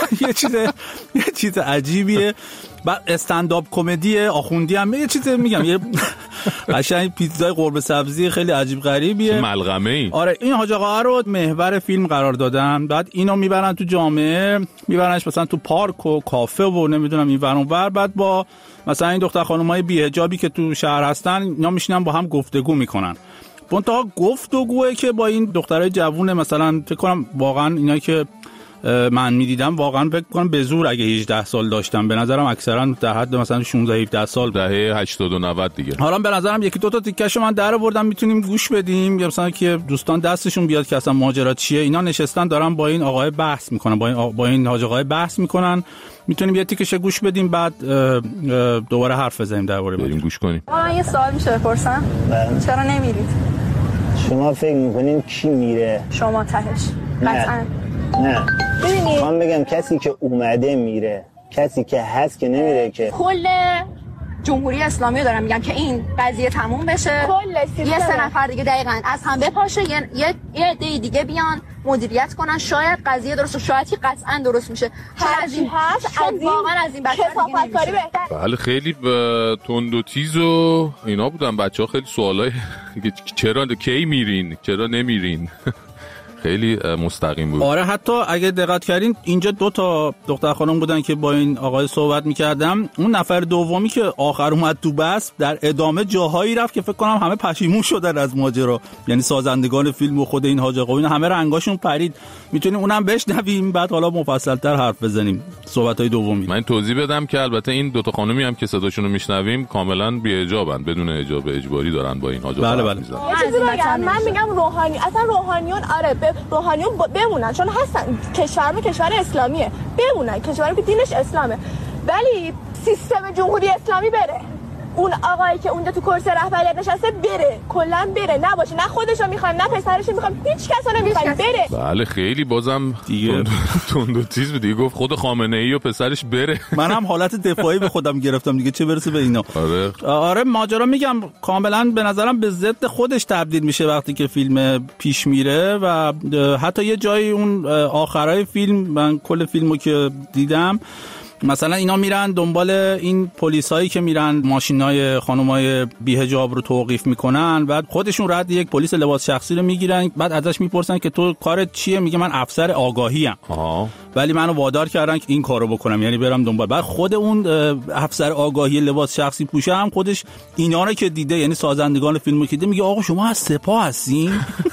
S16: چیز عجیبیه. بعد استندآپ کمدی آخوندی هم یه چیز میگم، یه قشنگ پیتزای قرمه سبزی خیلی عجیب غریبیه،
S2: ملغمه‌ای.
S16: آره این حاج آقا رو محور فیلم قرار دادن، بعد اینو میبرن تو جامعه، میبرنش مثلا تو پارک و کافه و نمیدونم این ور اون ور، بعد با مثلا این دختر خانمای بی حجابی که تو شهر هستن اینا میشینن با هم گفتگو میکنن. منتها گفتگوئه که با این دخترای جوونه مثلا فکر کنم واقعا اینا که من میدیدم واقعا فکر کنم به زور اگه 18 سال داشتم، به نظرم اکثرا در حد مثلا 16 17 سال،
S2: دهه 80 و 90 دیگه.
S16: حالا به نظرم یکی دو تا تیکشو من در آوردم میتونیم گوش بدیم، یا مثلا که دوستان دستشون بیاد که اصلا ماجرا چیه. اینا نشستن دارن با این آقای بحث میکنن، با این حاج آقای بحث میکنن. میتونیم یه تیکش گوش بدیم بعد دوباره حرف بزنیم درباره
S2: بریم گوش کنیم.
S17: من یه سوال میشه بپرسم؟ چرا نمیرید؟
S18: شما فکر میکنین کی میره؟
S17: شما تهش. قطعاً.
S18: نه.
S17: ببینید
S18: من بگم کسی که اومده میره، کسی که هست که نمیره که.
S17: کل جمهوری اسلامی دارم میگم که این قضیه تموم بشه، یه 3 نفر دیگه دقیقاً از هم بپاشه، یه عده دیگه بیان مدیریت کنن، شاید قضیه درست و شاید قطعاً درست میشه.
S18: از این هست
S17: واقعا از این
S18: کثافتکاری بهتر.
S2: بله خیلی تند و تیز و اینا بودن بچه‌ها، خیلی سوالای چرا کی میرین، چرا نمیرین خیلی مستقیم بود.
S16: آره حتی اگه دقت کردین اینجا 2 تا دختر خانم بودن که با این آقای صحبت می‌کردم، اون نفر دومی که آخر اومد تو بس در ادامه جاهایی رفت که فکر کنم همه پشیمون شدن از ماجرا، یعنی سازندگان فیلم و خود این حاج آقا اینا همه رنگاشون پرید. میتونیم اونم بشنویم بعد حالا مفصل‌تر حرف بزنیم صحبت‌های دومی.
S2: من توضیح بدم که البته این 2 تا خانومی هم که صداشون رو میشنویم کاملا بی حجابن، بدون حجاب اجباری دارن با این حاج آقا.
S16: بله.
S18: من میگم روحانی اصلا روحانیون آره روحانیون بمونن چون هستن، کشور اسلامیه، بمونن کشوری که دینش اسلامه، ولی سیستم جمهوری اسلامی بره، اون آقایی که اونجا تو کرسی رهبریت نشسته بره، کلا بره، نباشه، نه خودشو میخوام نه پسرشو میخوام، هیچ کسو نمیخوام، بره.
S2: بله خیلی بازم دیگه تندو تیز بود دیگه، گفت خود خامنه ای و پسرش بره.
S16: منم حالت دفاعی به خودم گرفتم دیگه، چه برسه به اینا. آره ماجرا میگم کاملا به نظرم به ضد خودش تبدیل میشه وقتی که فیلم پیش میره و حتی یه جایی اون آخرای فیلم، من کل فیلمو که دیدم مثلا اینا میرن دنبال این پلیسایی که میرن ماشینای خانمای بی‌حجاب رو توقیف میکنن، بعد خودشون رد یک پلیس لباس شخصی رو میگیرن، بعد ازش میپرسن که تو کارت چیه؟ میگه من افسر آگاهی ام، ولی منو وادار کردن که این کارو بکنم، یعنی برم دنبال. بعد خود اون افسر آگاهی لباس شخصی پوشه هم خودش اینا رو که دیده، یعنی سازندگان فیلمو که دیده، میگه آقا شما از سپاه هستین؟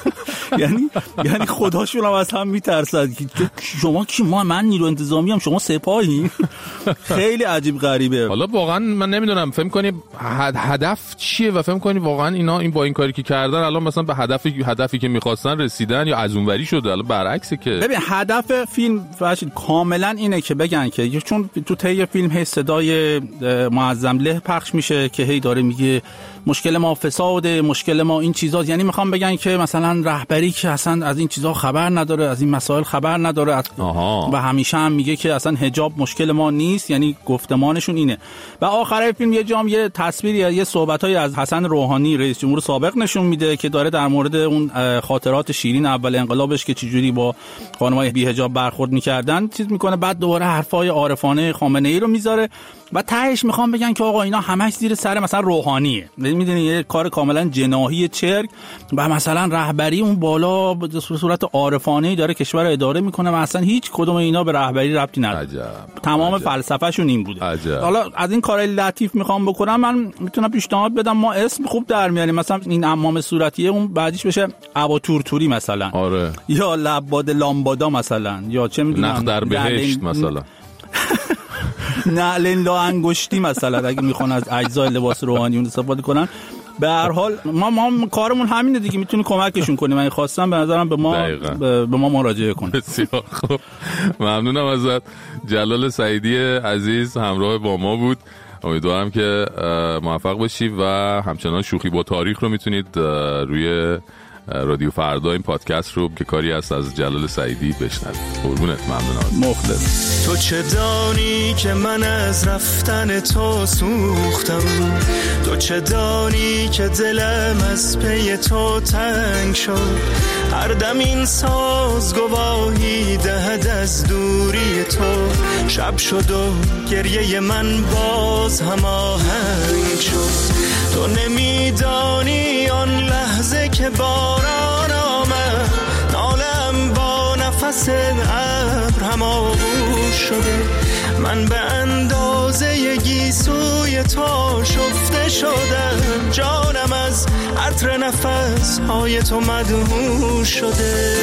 S16: یعنی خداشون هم از هم میترسن که شما کی؟ من نیرو انتظامی ام، شما سپاهی؟ خیلی عجیب غریبه.
S2: حالا واقعا من نمیدونم فهم کنی هدف چیه و فهم کنی واقعا این با این کاری که کردن الان مثلا به هدفی که میخواستن رسیدن یا از اونوری شده. الان برعکسه که
S16: ببین هدف فیلم کاملا اینه که بگن که چون تو طی فیلم هی صدای معظم له پخش میشه که هی داره میگه مشکل ما فساده، مشکل ما این چیزاست، یعنی میخوام بگن که مثلا رهبری که اصلا از این چیزا خبر نداره، از این مسائل خبر نداره و همیشه هم میگه که اصلا حجاب مشکل ما نیست، یعنی گفتمانشون اینه. و آخرای فیلم یه جام یه تصویری یه صحبتایی از حسن روحانی رئیس جمهور سابق نشون میده که داره در مورد اون خاطرات شیرین اول انقلابش که چجوری با خانمای بی‌حجاب برخورد میکردن چیز میکنه، بعد دوباره حرفای عارفانه خامنه ای رو میذاره و تهش میخوام بگن که آقا اینا همش زیر سر مثلا روحانیه، میدونی یه کار کاملا جناحی چرک و مثلا رهبری اون بالا به صورت عارفانه‌ای داره کشور اداره میکنه و اصلا هیچ کدوم اینا به رهبری ربطی نداره. تمام فلسفه‌شون این بوده. حالا از این کارهای لطیف میخوام بکنم، من میتونم پیشنهاد بدم ما اسم خوب در میاریم، مثلا این عمام صورتیه اون بعدیش بشه ابا تورتوری مثلا.
S2: آره.
S16: یا لباد لامبادا مثلا، یا چه میدونم
S2: نخ در بهشت مثلا.
S16: نعلن لا انگشتی مثلا، اگه میخوان از اجزای لباس روحانی اون استفاده کنن. به هر حال ما کارمون همینه دیگه، میتونی کمکشون کنیم. من خواستم به نظرم به ما مراجعه کنه.
S2: بسیار خوب، ممنونم ازت. جلال سعیدی عزیز همراه با ما بود. امیدوارم که موفق باشی و همچنان شوخی با تاریخ رو میتونید روی رادیو فردا این پادکست رو که کاری هست از جلال سعیدی بشنوید. قربونت، ممنونم.
S16: مخلص.
S10: تو چه دانی که من از رفتن تو سوختم، تو چه دانی که دلم از پی تو تنگ شد، هر دم این ساز گواهی دهد از دوری تو، شب شد و گریه من باز هماهنگ شد. تو نمیدانی آن لحظه که باران آمد، نالم با نفس ابر هماغوش شده، من به اندازه گیسوی تو شفته شدم، جانم از عطر نفس های تو مدهوش شده.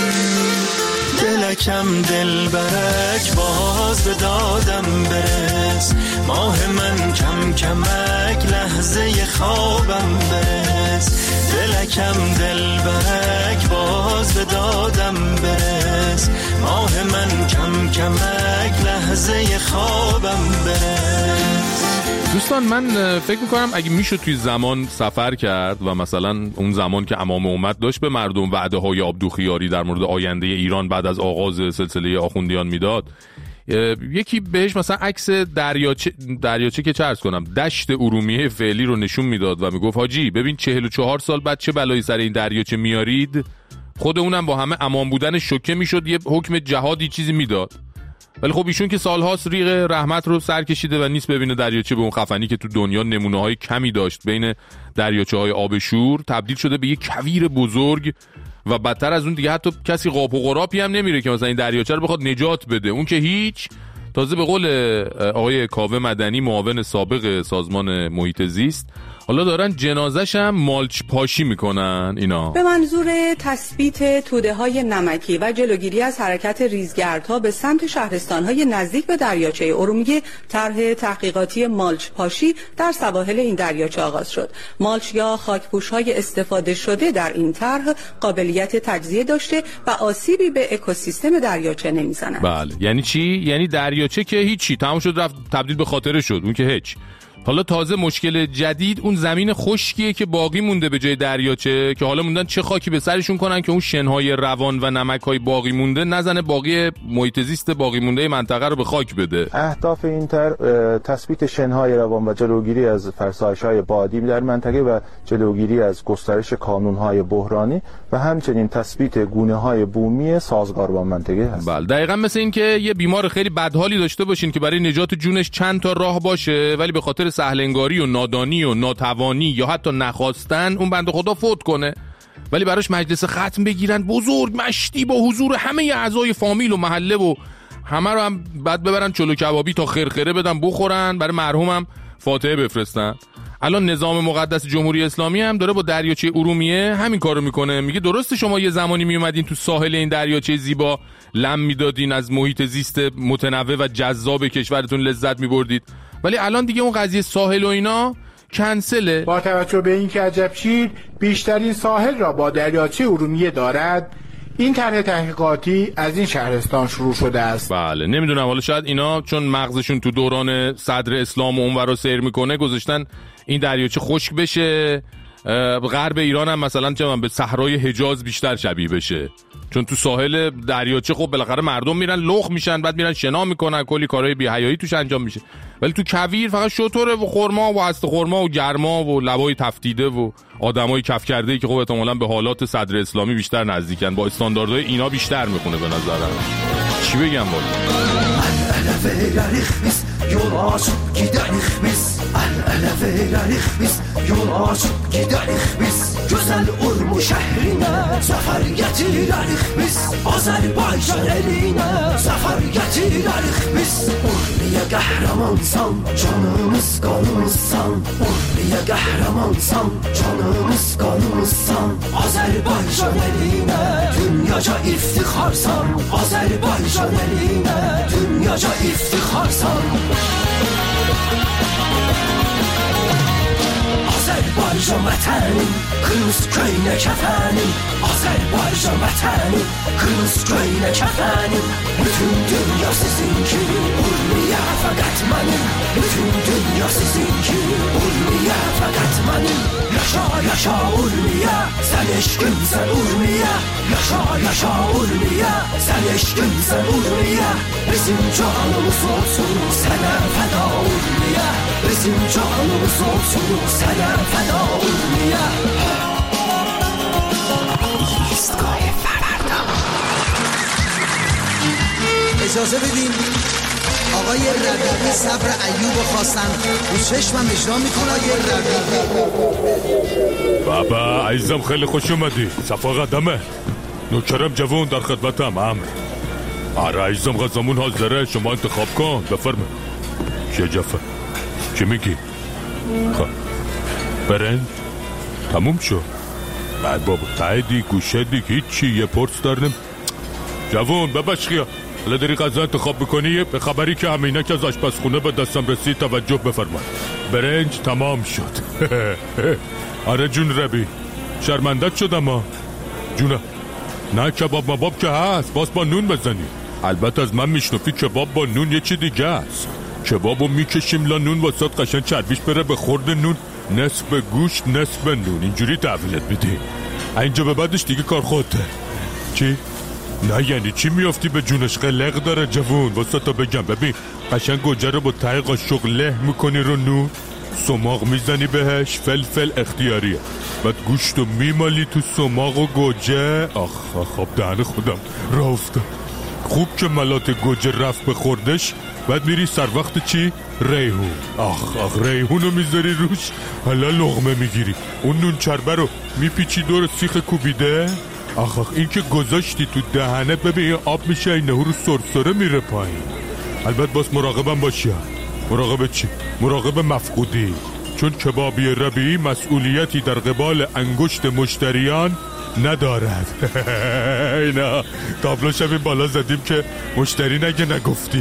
S10: دلکم دل برک باز به دادم برس، ماه من کم کمک لحظه خوابم برس، دلکم دل برک باز به دادم برس، ماه من کم کمک لحظه خوابم برس.
S2: دوستان من فکر میکنم اگه میشد توی زمان سفر کرد و مثلا اون زمان که امام اومد داشت به مردم وعده های عبدوخیاری در مورد آینده ایران بعد از آغاز سلسله آخوندیان میداد، یکی بهش مثلا عکس دریاچه که چرس کنم دشت ارومیه فعلی رو نشون میداد و میگفت حاجی ببین 44 سال بعد چه بلایی سر این دریاچه میارید، خود اونم با همه امان بودن شوکه میشد یه حکم جهادی چیزی میداد. ولی خب ایشون که سالهاست ریغ رحمت رو سر کشیده و نیست ببینه دریاچه به اون خفنی که تو دنیا نمونه های کمی داشت بین دریاچه های آب شور تبدیل شده به یه کویر بزرگ و بدتر از اون دیگه حتی کسی قاپ و قراپی هم نمیره که مثلا این دریاچه رو بخواد نجات بده. اون که هیچ. تازه به قول آقای کاوه مدنی معاون سابق سازمان محیط زیست حالا دارن جنازش هم مالچ پاشی میکنن اینا
S19: به منظور تثبیت توده های نمکی و جلوگیری از حرکت ریزگردها به سمت شهرستانهای نزدیک به دریاچه ارومیه. طرح تحقیقاتی مالچ پاشی در سواحل این دریاچه آغاز شد. مالچ یا خاکپوش های استفاده شده در این طرح قابلیت تجزیه داشته و آسیبی به اکوسیستم دریاچه نمیزنند.
S2: بله یعنی چی؟ یعنی دریاچه که هیچی تمام شد رفت تبدیل به خاطره شد، اون که هیچ. حالا تازه مشکل جدید اون زمین خشکیه که باقی مونده به جای دریاچه، که حالا موندن چه خاکی به سرشون کنن که اون شنهای روان و نمک‌های باقی مونده نزنه باقی محیط زیست باقی مونده منطقه رو به خاک بده.
S20: اهداف این تثبیت شنهای روان و جلوگیری از فرسایش‌های بادی در منطقه و جلوگیری از گسترش کانون‌های بحرانی و همچنین تثبیت گونه‌های بومی سازگار با منطقه هست.
S2: بله دقیقاً مثل این که یه بیمار خیلی بدحالی داشته باشین که برای نجات جونش چند تا راه باشه، ولی به خاطر سهلنگاری و نادانی و ناتوانی یا حتی نخواستن اون بنده خدا فوت کنه، ولی براش مجلس ختم بگیرن بزرگ مشتی با حضور همه اعضای فامیل و محله و همه رو هم بعد ببرن چلو کبابی تا خرخره بدن بخورن، برای مرحومم فاتحه بفرستن. الان نظام مقدس جمهوری اسلامی هم داره با دریاچه ارومیه همین کارو میکنه. میگه درسته شما یه زمانی میومدین تو ساحل این دریاچه زیبا لم میدادین، از محیط زیست متنوع و جذاب کشورتون لذت میبردید، ولی الان دیگه اون قضیه ساحل و اینا کنسله.
S21: با توجه به اینکه عجبشیر بیشترین ساحل را با دریاچه ارومیه دارد، این طرح تحقیقاتی از این شهرستان شروع شده است.
S2: بله نمیدونم، حالا شاید اینا چون مغزشون تو دوران صدر اسلام و اونورا سیر میکنه گذاشتن این دریاچه خشک بشه، غرب ایران هم مثلا چه به صحرای حجاز بیشتر شبیه بشه، چون تو ساحل دریاچه خب بالاخره مردم میرن لخ میشن، بعد میرن شنا میکنن، کلی کارهای بی‌حیایی توش انجام میشه، ولی تو کویر فقط شتره و خرما و هست خرما و گرما و لبای تفتیده و آدمای کف کرده که خب احتمالاً به حالات صدر اسلامی بیشتر نزدیکن، با استانداردهای اینا بیشتر میخونه به نظرم. چی بگم بالا؟
S10: Yol açıp giderik biz El-ele vererik biz Yol açıp giderik biz Güzel Urmu şehrine Zafer getirerik biz Azerbaycan eline Zafer getirerik biz Urmiye kahramansan Canımız kanımızsan Urmiye kahramansan Canımız kanımızsan Azerbaycan eline Dünyaca iftiharsan Azerbaycan eline Dünyaca iftiharsan Azerbaycan vətənim, qırmızı köynə kəfənim Azerbaycan vətənim, qırmızı köynə kəfənim Bütün dünya sizinki, Urmiyə fəqət mənim Bütün dünya sizinki, Urmiyə fəqət mənim Yaşa, yaşa Urmiyə, sən eşqimsən Urmiyə Yaşa, yaşa Urmiyə, sən eşqimsən Urmiyə Bizim canımız olsun, sənə fəda Urmiyə Bizim canımız olsun, sənə fəda Urmiyə ایستگاه فردا
S22: اجازه بدین آقای ربیعی صبر ایوب خواستن رو چشمم اجرا میکنه آقای ربیعی.
S1: بابا عزیزم خیلی خوش اومدی، صفا قدمه. نوکرم جوان در خدمتم امر. آره عزیزم غذامون حاضره، شما انتخاب کن بفرمه. چه جفه چی میگی؟ خب برنج تموم شد. بعد بابا تایدی گوشه دی هیچی یه پرس دارنم. جوان ببشخیا حالا داری غذا انتخاب بکنی، به خبری که همینک از آشپزخونه به دستم رسید توجه بفرما. برنج تمام شد. آره جون ربی شرمندت شدم ها جونه. نه کباب مباب که هست، باز با نون بزنی. البته از من میشنفی کباب با نون یه چی دیگه است. کبابو میکشیم لا نون واسات قشنگ چربیش بره به خورد نون، نصف گوشت نصف نون، اینجوری تحویلت میدی. اینجا به بعدش دیگه کار خودته. چی؟ نه یعنی چی میافتی به جونش؟ قلق داره جوون واسه تا بگم. ببین قشنگ گوجه رو با ته قاشق له میکنی رو نون، سماق میزنی بهش، فلفل اختیاریه، بعد گوشتو میمالی تو سماق و گوجه. آخ خب دهن خودم راه افتاد. خوب که ملات گوجه رفت به خوردش، بعد میری سر وقت چی؟ ریحون. آخ ریحونو میذاری روش، حالا لقمه میگیری، اون نون چربه رو میپیچی دور سیخ کوبیده. آخ این که گذاشتی تو دهنه، ببین آب میشه اینه رو سرسره میره پایین. البته باز مراقبم باشی. مراقب چی؟ مراقب مفقودی، چون کبابی ربیعی مسئولیتی در قبال انگشت مشتریان ندارد. اینا تابلو شبیم بالا زدیم که مشتری نگه نگفتی.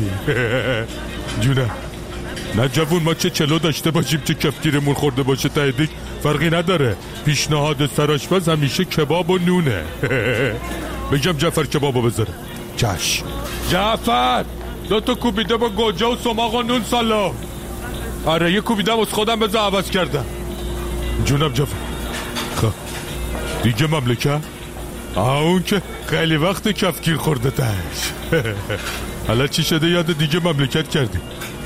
S1: جونه نه جوون، ما چه چلو داشته باشیم چه کفگیرمون خورده باشه تایدیک فرقی نداره. پیشنهاد سرآشپز همیشه کباب و نونه. بگم جعفر کبابو بذاره. چشم جعفر 2 تا کوبیده با گوجه و سماق و نون سالو.
S11: آره یه کوبیدم از خودم بذار عوض کردم. جونم جفا. خب دیگه مملکت اون که خیلی وقت کفگیر خورده تش. حالا چی شده یاد دیگه مملکت کردی؟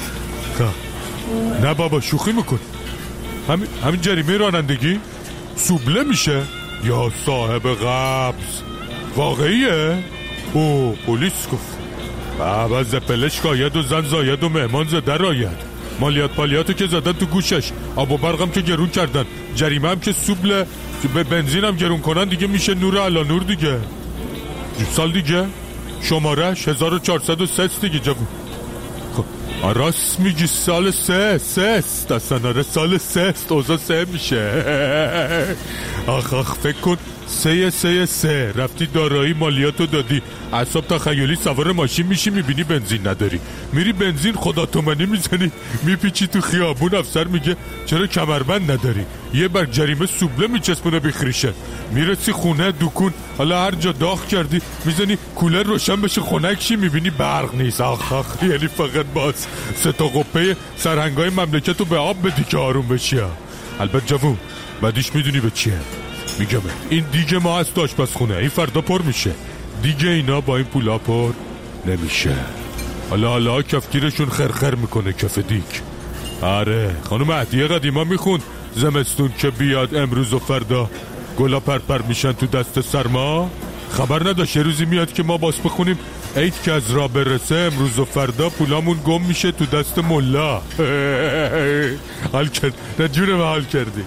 S11: نه بابا شوخی میکن. همین جریمه رانندگی سوبله میشه یا صاحب قبض؟ واقعیه؟ او پلیس گفت بابا زپلش قاید و زن زاید و مهمان زده راید. مالیات پالیاتو که زدن تو گوشش، آب و برقم که گرون کردن، جریمه هم که سوبله، به بنزین هم گرون کنن دیگه میشه نور علا نور دیگه. سال دیگه شمارش 1403 دیگه جوون. خب راست میگی سال 3 دستن. آره سال 3 اوضاع 3 میشه. آخ فکر کن 3 رفتی دارایی مالیاتو دادی، اعصاب تخیلی سوار ماشین میشی میبینی بنزین نداری، میری بنزین خدا تومانی میزنی میپیچی تو خیابون، افسر میگه چرا کمربند نداری، یه برگ جریمه سوبله میچسبونه بخریشه، میرسی خونه دکون حالا هر جا داغ کردی میزنی کولر روشن بشه خنک شی میبینی برق نیست. آخ یعنی فقط باز 3 قپه سرهنگای مملکتو به آب بدی که آروم بشی. البته جوون بعدیش میدونی به چیه؟ میگم این دیگه ما از آشپزخونه این فردا پر میشه دیگه، اینا با این پولا پر نمیشه. حالا کفگیرشون خرخر میکنه کف دیگ. آره خانم عدیه قدیما میخوند زمستون که بیاد امروز و فردا گلا پرپر میشن تو دست سرما. خبر نداشت یه روزی میاد که ما باز بخونیم عید که از را برسه امروز و فردا پولامون گم میشه تو دست ملا. حال کرد نه جونه به حال کردی.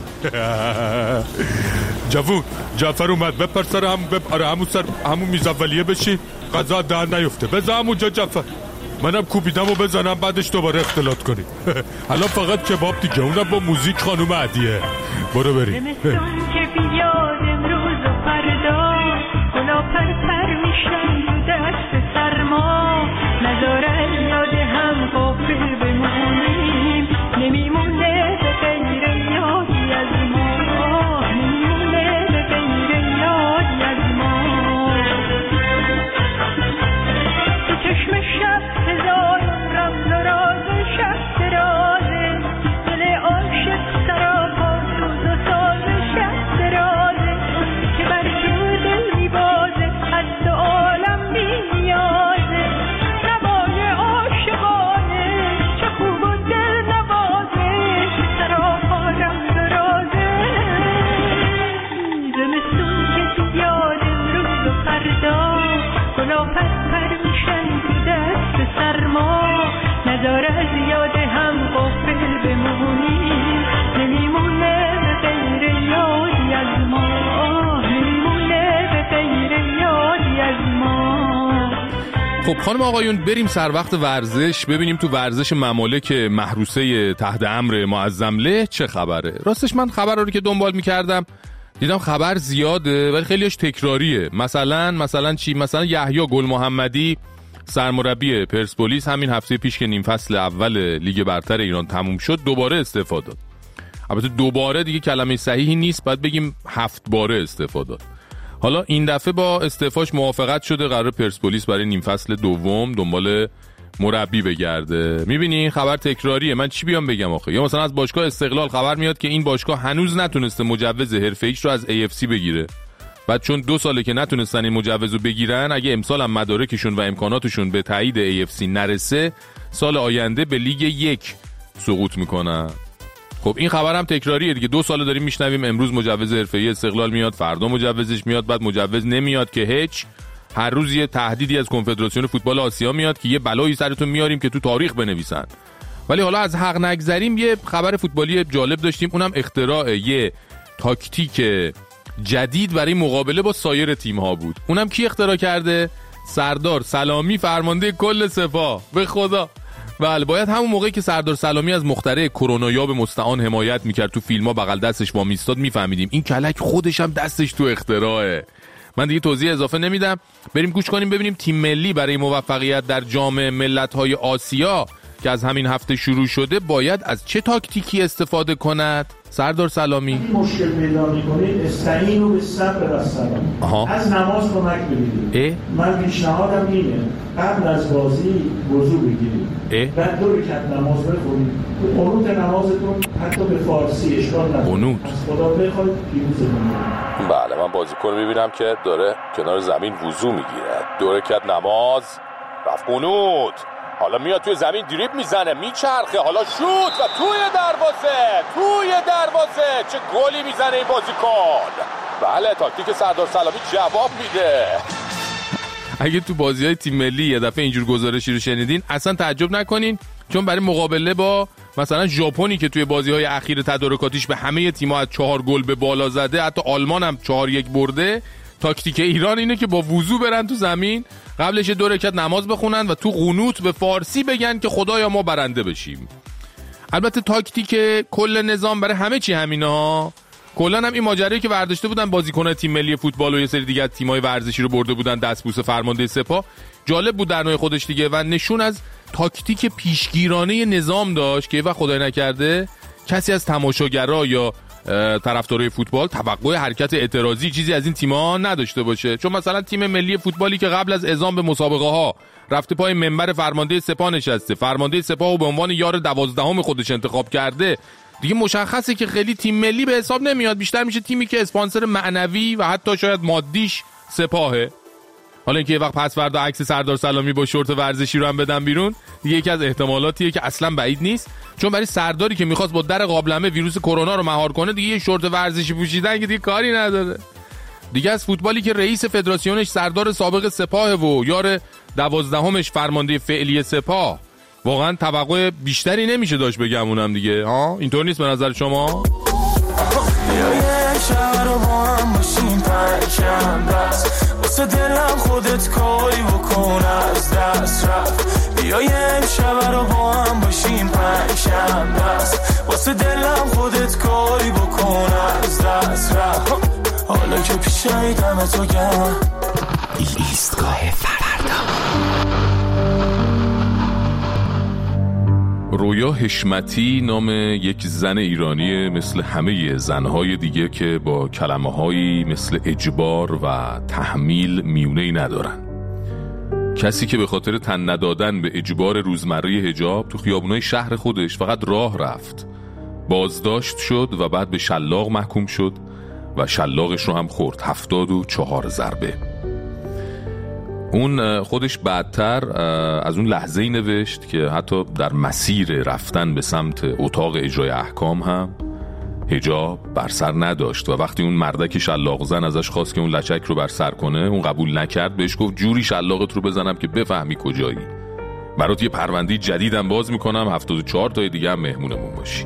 S11: جوون جعفر اومد بپر سر همون میز اولیه بشی غذا دهن نیفته. بذار همونجا جعفر منم کوبیدم و بزنم بعدش دوباره اختلاط کنیم. حالا فقط کباب دیگه اونم با موزیک خانوم عدیه. برو بریم. خب خانم آقایون بریم سر وقت ورزش، ببینیم تو ورزش ممالک محروسه تحت امر معظمله چه خبره. راستش من خبر رو که دنبال میکردم دیدم خبر زیاده ولی خیلیش تکراریه. مثلا چی؟ مثلا یحیی گل محمدی سرمربی پرسپولیس همین هفته پیش که نیم فصل اول لیگ برتر ایران تموم شد دوباره استعفا داد. البته دوباره دیگه کلمه صحیحی نیست، باید بگیم 7 باره استعفا داد. حالا این دفعه با استعفاش موافقت شده، قرار پرسپولیس برای نیم فصل دوم دنبال مربی بگرده. میبینی خبر تکراریه. من چی بیام بگم آخه؟ یا مثلا از باشگاه استقلال خبر میاد که این باشگاه هنوز نتونسته مجوز حرفه‌ایش رو از AFC بگیره. بعد چون 2 ساله که نتونستن این مجوز رو بگیرن، اگه امسال هم مدارکشون و امکاناتشون به تایید AFC نرسه، سال آینده به لیگ 1 سقوط میکنن. خب این خبر هم تکراریه دیگه. 2 سال داریم میشنویم امروز مجوز حرفه‌ای استقلال میاد، فردا مجوزش میاد، بعد مجوز نمیاد که هیچ. هر روز یه تهدیدی از کنفدراسیون فوتبال آسیا میاد که یه بلایی سرتون میاریم که تو تاریخ بنویسن. ولی حالا از حق نگذریم، یه خبر فوتبالی جالب داشتیم، اونم اختراع یه تاکتیک جدید برای مقابله با سایر تیم‌ها بود. اونم کی اختراع کرده؟ سردار سلامی، فرمانده کل سپاه. به خدا بله، باید همون موقعی که سردار سلامی از مخترع کرونایاب مستعان حمایت میکرد تو فیلم‌ها بغل دستش با میستاد میفهمیدیم این کلک خودش هم دستش تو اختراعه. من دیگه توضیح اضافه نمیدم، بریم گوش کنیم ببینیم تیم ملی برای موفقیت در جام ملت‌های آسیا
S2: که از همین هفته شروع شده باید از چه تاکتیکی استفاده کند؟ سردار سلامی
S3: مشکل پیدا می‌کنید استعینوا بالصبر والصلاة. از نماز کمک بگیرید. من پیشنهادم اینه قبل از بازی وضو بگیرید. بعد 2 رکعت نماز بخونید. قنوت نمازتون حتی به فارسی اشکال نداره.
S2: قنوت.
S3: از خدا بخواید پیروز بشید.
S2: بله من بازیکن می‌بینم که داره کنار زمین وضو میگیره. 2 رکعت نماز رفت قنوت. حالا میاد توی زمین دریبل میزنه میچرخه حالا شوت و توی دروازه چه گلی میزنه این بازیکن. بله تاکتیک سردار سلامی جواب میده. اگه تو بازی‌های تیم ملی یه دفعه اینجور گزارشی رو شنیدین اصلا تعجب نکنین، چون برای مقابله با مثلا ژاپنی که توی بازی‌های اخیر تدارکاتیش به همه تیم‌ها از 4 گل به بالا زده، حتی آلمان هم 4-1 برده، تاکتیک ایران اینه که با وضو برن تو زمین، قبلش 2 رکعت نماز بخونن و تو قنوت به فارسی بگن که خدایا ما برنده بشیم. البته تاکتیک کل نظام برای همه چی همینه ها. کلا هم این ماجرایی که برداشته بودن بازیکن‌های تیم ملی فوتبال و یه سری دیگه تیم‌های ورزشی رو برده بودن دستبوس فرمانده سپاه، جالب بود در نوع خودش دیگه و نشون از تاکتیک پیشگیرانه نظام داشت که وقت خدای نکرده کسی از تماشاگرها یا طرفدارای فوتبال توقع حرکت اعتراضی چیزی از این تیم‌ها نداشته باشه. چون مثلا تیم ملی فوتبالی که قبل از اعزام به مسابقه ها رفته پای منبر فرمانده سپاه نشسته، فرمانده سپاه به عنوان یار 12 خودش انتخاب کرده، دیگه مشخصه که خیلی تیم ملی به حساب نمیاد، بیشتر میشه تیمی که اسپانسر معنوی و حتی شاید مادیش سپاهه. حالا اینکه یه وقت پس فردا عکس سردار سلامی با شورت ورزشی رو هم بدن بیرون دیگه یکی از احتمالاتیه که اصلا بعید نیست، چون برای سرداری که میخواست با در قابلمه ویروس کرونا رو مهار کنه دیگه یه شورت ورزشی پوشیدن که دیگه کاری نداره. دیگه از فوتبالی که رئیس فدراسیونش سردار سابق سپاهه و یار 12مش فرمانده فعلی سپاه، واقعا توقع بیشتری نمیشه داشت بگمونم دیگه. ها اینطور نیست به نظر شما؟ واسه دلم خودت کاری بکن از دست رفت، بیا یه امشب رو با هم باشیم پنجشنبه است، واسه دلم خودت کاری بکن از دست رفت، حالا که پیشای دم تو گم ایستگاه فردا. رویا حشمتی نام یک زن ایرانی مثل همه زنهای دیگه که با کلمه‌هایی مثل اجبار و تحمیل میونه‌ای ندارن. کسی که به خاطر تن ندادن به اجبار روزمره حجاب تو خیابونای شهر خودش فقط راه رفت، بازداشت شد و بعد به شلاق محکوم شد و شلاقش رو هم خورد، 74 ضربه. اون خودش بعدتر از اون لحظه‌ای نوشت که حتی در مسیر رفتن به سمت اتاق اجرای احکام هم حجاب بر سر نداشت و وقتی اون مردک شلاق زن ازش خواست که اون لچک رو بر سر کنه اون قبول نکرد، بهش گفت جوری شلاقت رو بزنم که بفهمی کجایی، برات یه پرونده جدیدم باز میکنم، 74 تای دیگه هم مهمونمون باشی.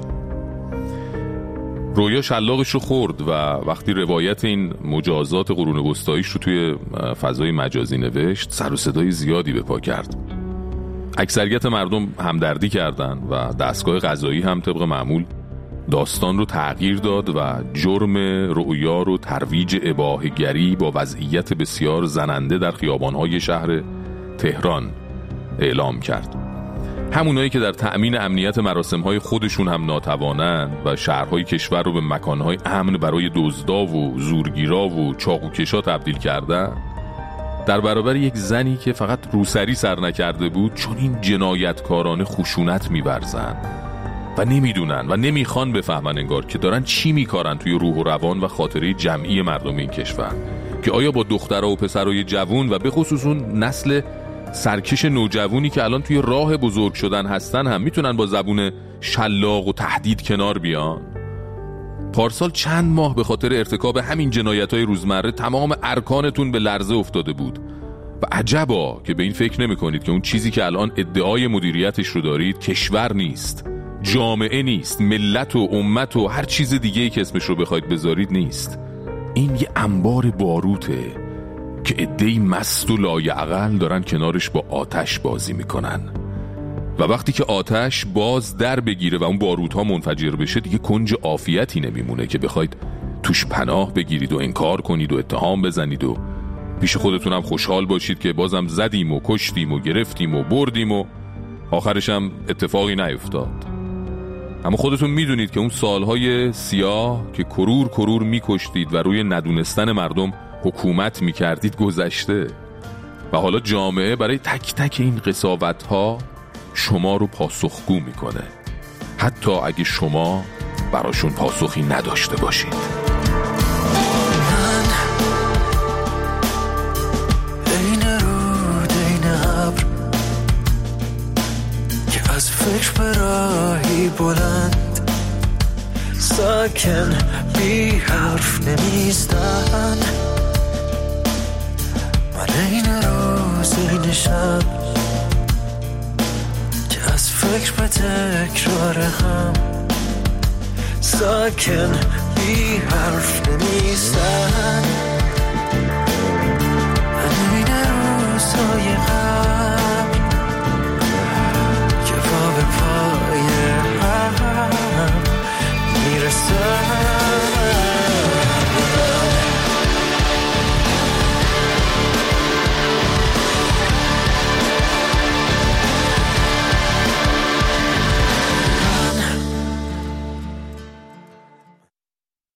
S2: رویا شلاقش رو خورد و وقتی روایت این مجازات قرون وسطاییش رو توی فضای مجازی نوشت سر و صدای زیادی به پا کرد. اکثریت مردم همدردی کردن و دستگاه قضایی هم طبق معمول داستان رو تغییر داد و جرم رویا رو ترویج اباحه‌گری با وضعیت بسیار زننده در خیابان‌های شهر تهران اعلام کرد. همونایی که در تأمین امنیت مراسم‌های خودشون هم ناتوانند و شهرهای کشور رو به مکانهای امن برای دزدا و زورگیرا و چاقوکشا تبدیل کردن، در برابر یک زنی که فقط روسری سر نکرده بود چون این جنایتکارانه خشونت می‌ورزن و نمیدونن و نمیخوان بفهمن انگار که دارن چی میکارن توی روح و روان و خاطره جمعی مردم این کشور، که آیا با دخترها و پسرای جوون و به خصوص اون نسل سرکش نوجوانی که الان توی راه بزرگ شدن هستن هم میتونن با زبون شلاق و تهدید کنار بیان؟ پارسال چند ماه به خاطر ارتکاب همین جنایت‌های روزمره تمام ارکانتون به لرزه افتاده بود و عجبا که به این فکر نمی‌کنید که اون چیزی که الان ادعای مدیریتش رو دارید کشور نیست، جامعه نیست، ملت و امت و هر چیز دیگه‌ای که اسمش رو بخواید بذارید نیست. این یه انبار باروته که عده‌ای مست و لایعقل دارن کنارش با آتش بازی میکنن و وقتی که آتش باز در بگیره و اون باروت‌ها منفجر بشه دیگه کنج عافیتی نمیمونه که بخواید توش پناه بگیرید و انکار کنید و اتهام بزنید و پیش خودتونم خوشحال باشید که بازم زدیم و کشتیم و گرفتیم و بردیم و آخرش هم اتفاقی نیفتاد. اما خودتون میدونید که اون سالهای سیاه که کرور کرور میکشتید و روی ندونستن مردم حکومت میکردید گذشته و حالا جامعه برای تک تک این قضاوت‌ها شما رو پاسخگو میکنه، حتی اگه شما براشون پاسخی نداشته باشید.
S10: من این رود این ابر که از فکر به راهی بلند ساکن بی حرف نمیستن، من این روز این شب که از فکر به تکرار هم ساکن بی حرف نمیستن، من این روزهای غم که پا به پای هم میرسن.